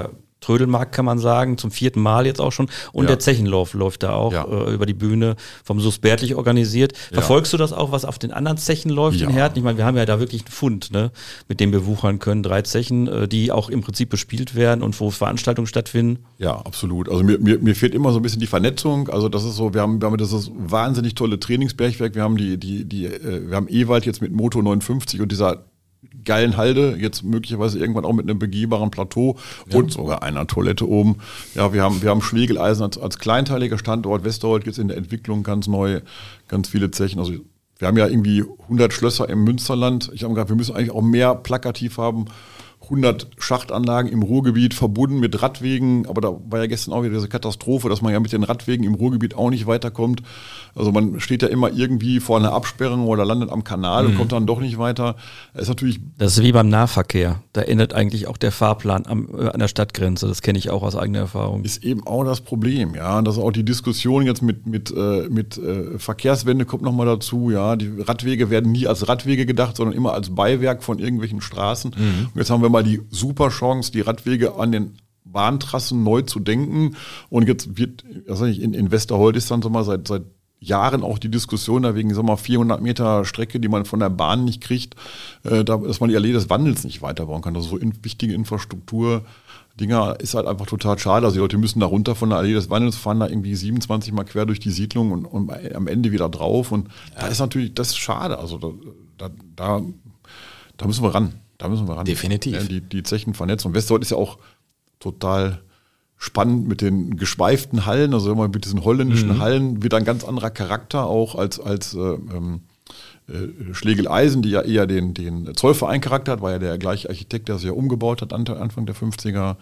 Trödelmarkt, kann man sagen, zum 4. Mal jetzt auch schon. Und der Zechenlauf läuft da auch über die Bühne vom SuS Bärtlich organisiert. Verfolgst du das auch, was auf den anderen Zechen läuft in Herten? Ich meine, wir haben ja da wirklich einen Fund, ne, mit dem wir wuchern können. 3 Zechen, die auch im Prinzip bespielt werden und wo Veranstaltungen stattfinden. Ja, absolut. Also mir fehlt immer so ein bisschen die Vernetzung. Also das ist so, wir haben das wahnsinnig tolle Trainingsbergwerk. Wir haben wir haben Ewald jetzt mit Moto 59 und dieser geilen Halde, jetzt möglicherweise irgendwann auch mit einem begehbaren Plateau und sogar einer Toilette oben. Ja, wir haben Schlegeleisen als kleinteiliger Standort, Westerhold jetzt in der Entwicklung ganz neu, ganz viele Zechen. Also wir haben ja irgendwie 100 Schlösser im Münsterland. Ich habe gesagt, wir müssen eigentlich auch mehr plakativ haben. 100 Schachtanlagen im Ruhrgebiet verbunden mit Radwegen, aber da war ja gestern auch wieder diese Katastrophe, dass man ja mit den Radwegen im Ruhrgebiet auch nicht weiterkommt. Also man steht ja immer irgendwie vor einer Absperrung oder landet am Kanal und kommt dann doch nicht weiter. Das ist wie beim Nahverkehr. Da endet eigentlich auch der Fahrplan an der Stadtgrenze. Das kenne ich auch aus eigener Erfahrung. Ist eben auch das Problem, ja. Und das ist auch die Diskussion jetzt mit Verkehrswende kommt nochmal dazu, ja. Die Radwege werden nie als Radwege gedacht, sondern immer als Beiwerk von irgendwelchen Straßen. Und jetzt haben wir mal die super Chance, die Radwege an den Bahntrassen neu zu denken. Und jetzt wird, in Westerhold ist dann so mal seit Jahren auch die Diskussion da wegen 400 Meter Strecke, die man von der Bahn nicht kriegt, dass man die Allee des Wandels nicht weiterbauen kann. Also so wichtige Infrastruktur-Dinger ist halt einfach total schade. Also die Leute müssen da runter von der Allee des Wandels, fahren da irgendwie 27 Mal quer durch die Siedlung und am Ende wieder drauf. Und da ist natürlich, das ist schade. Also da müssen wir ran. Definitiv. Ja, die Zechen vernetzt. Und Westerhold ist ja auch total spannend mit den geschweiften Hallen, also immer mit diesen holländischen Hallen wird ein ganz anderer Charakter auch als Schlegeleisen, die ja eher den Zollverein-Charakter hat, war ja der gleiche Architekt, der es ja umgebaut hat Anfang der 50er.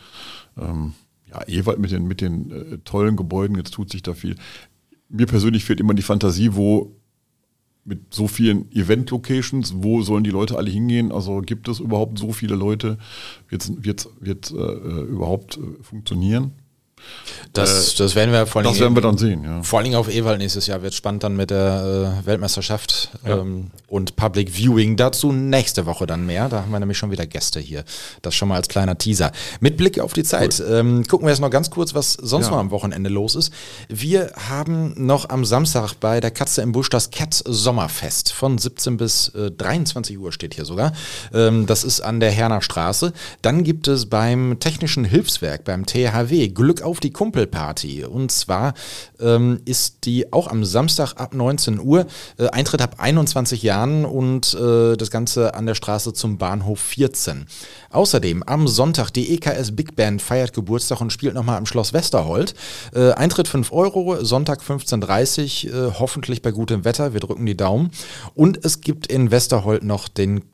Ewald mit den tollen Gebäuden, jetzt tut sich da viel. Mir persönlich fehlt immer die Fantasie, wo mit so vielen Event-Locations, wo sollen die Leute alle hingehen? Also gibt es überhaupt so viele Leute? Wird überhaupt funktionieren? Das werden wir das werden wir dann sehen, ja. Vor allem auf Ewald nächstes Jahr wird spannend dann mit der Weltmeisterschaft und Public Viewing. Dazu nächste Woche dann mehr. Da haben wir nämlich schon wieder Gäste hier. Das schon mal als kleiner Teaser. Mit Blick auf die Zeit. Gucken wir jetzt noch ganz kurz, was sonst noch am Wochenende los ist. Wir haben noch am Samstag bei der Katze im Busch das Cat Sommerfest. Von 17 bis 23 Uhr steht hier sogar. Das ist an der Herner Straße. Dann gibt es beim Technischen Hilfswerk, beim THW, Glück auf die Kumpelparty. Und zwar ist die auch am Samstag ab 19 Uhr, Eintritt ab 21 Jahren und das Ganze an der Straße zum Bahnhof 14. Außerdem am Sonntag die EKS Big Band feiert Geburtstag und spielt nochmal im Schloss Westerhold. Eintritt 5 €, Sonntag 15:30 Uhr, hoffentlich bei gutem Wetter, wir drücken die Daumen. Und es gibt in Westerhold noch den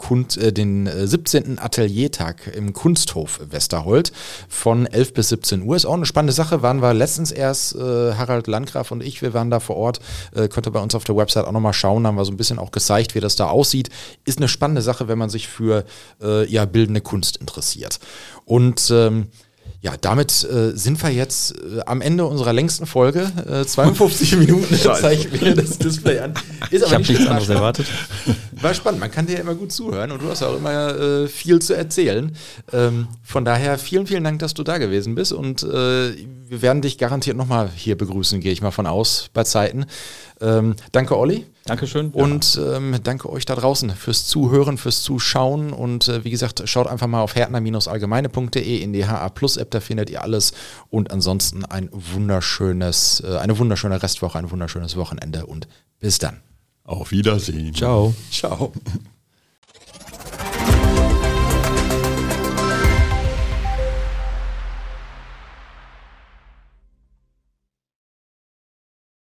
17. Ateliertag im Kunsthof Westerhold von 11 bis 17 Uhr. Ist auch eine spannende Sache, waren wir letztens erst, Harald Landgraf und ich, wir waren da vor Ort, könnt ihr bei uns auf der Website auch nochmal schauen, haben wir so ein bisschen auch gezeigt, wie das da aussieht. Ist eine spannende Sache, wenn man sich für bildende Kunst interessiert. Und damit sind wir jetzt am Ende unserer längsten Folge. 52 Minuten zeigt mir das Display an. Ist aber ich habe nichts anderes erwartet. War spannend, man kann dir ja immer gut zuhören und du hast auch immer viel zu erzählen. Von daher vielen, vielen Dank, dass du da gewesen bist und wir werden dich garantiert nochmal hier begrüßen, gehe ich mal von aus, bei Zeiten. Danke, Olli. Dankeschön. Und danke euch da draußen fürs Zuhören, fürs Zuschauen und wie gesagt, schaut einfach mal auf hertner-allgemeine.de in die HA Plus App, da findet ihr alles und ansonsten eine wunderschöne Restwoche, ein wunderschönes Wochenende und bis dann. Auf Wiedersehen. Ciao. Ciao.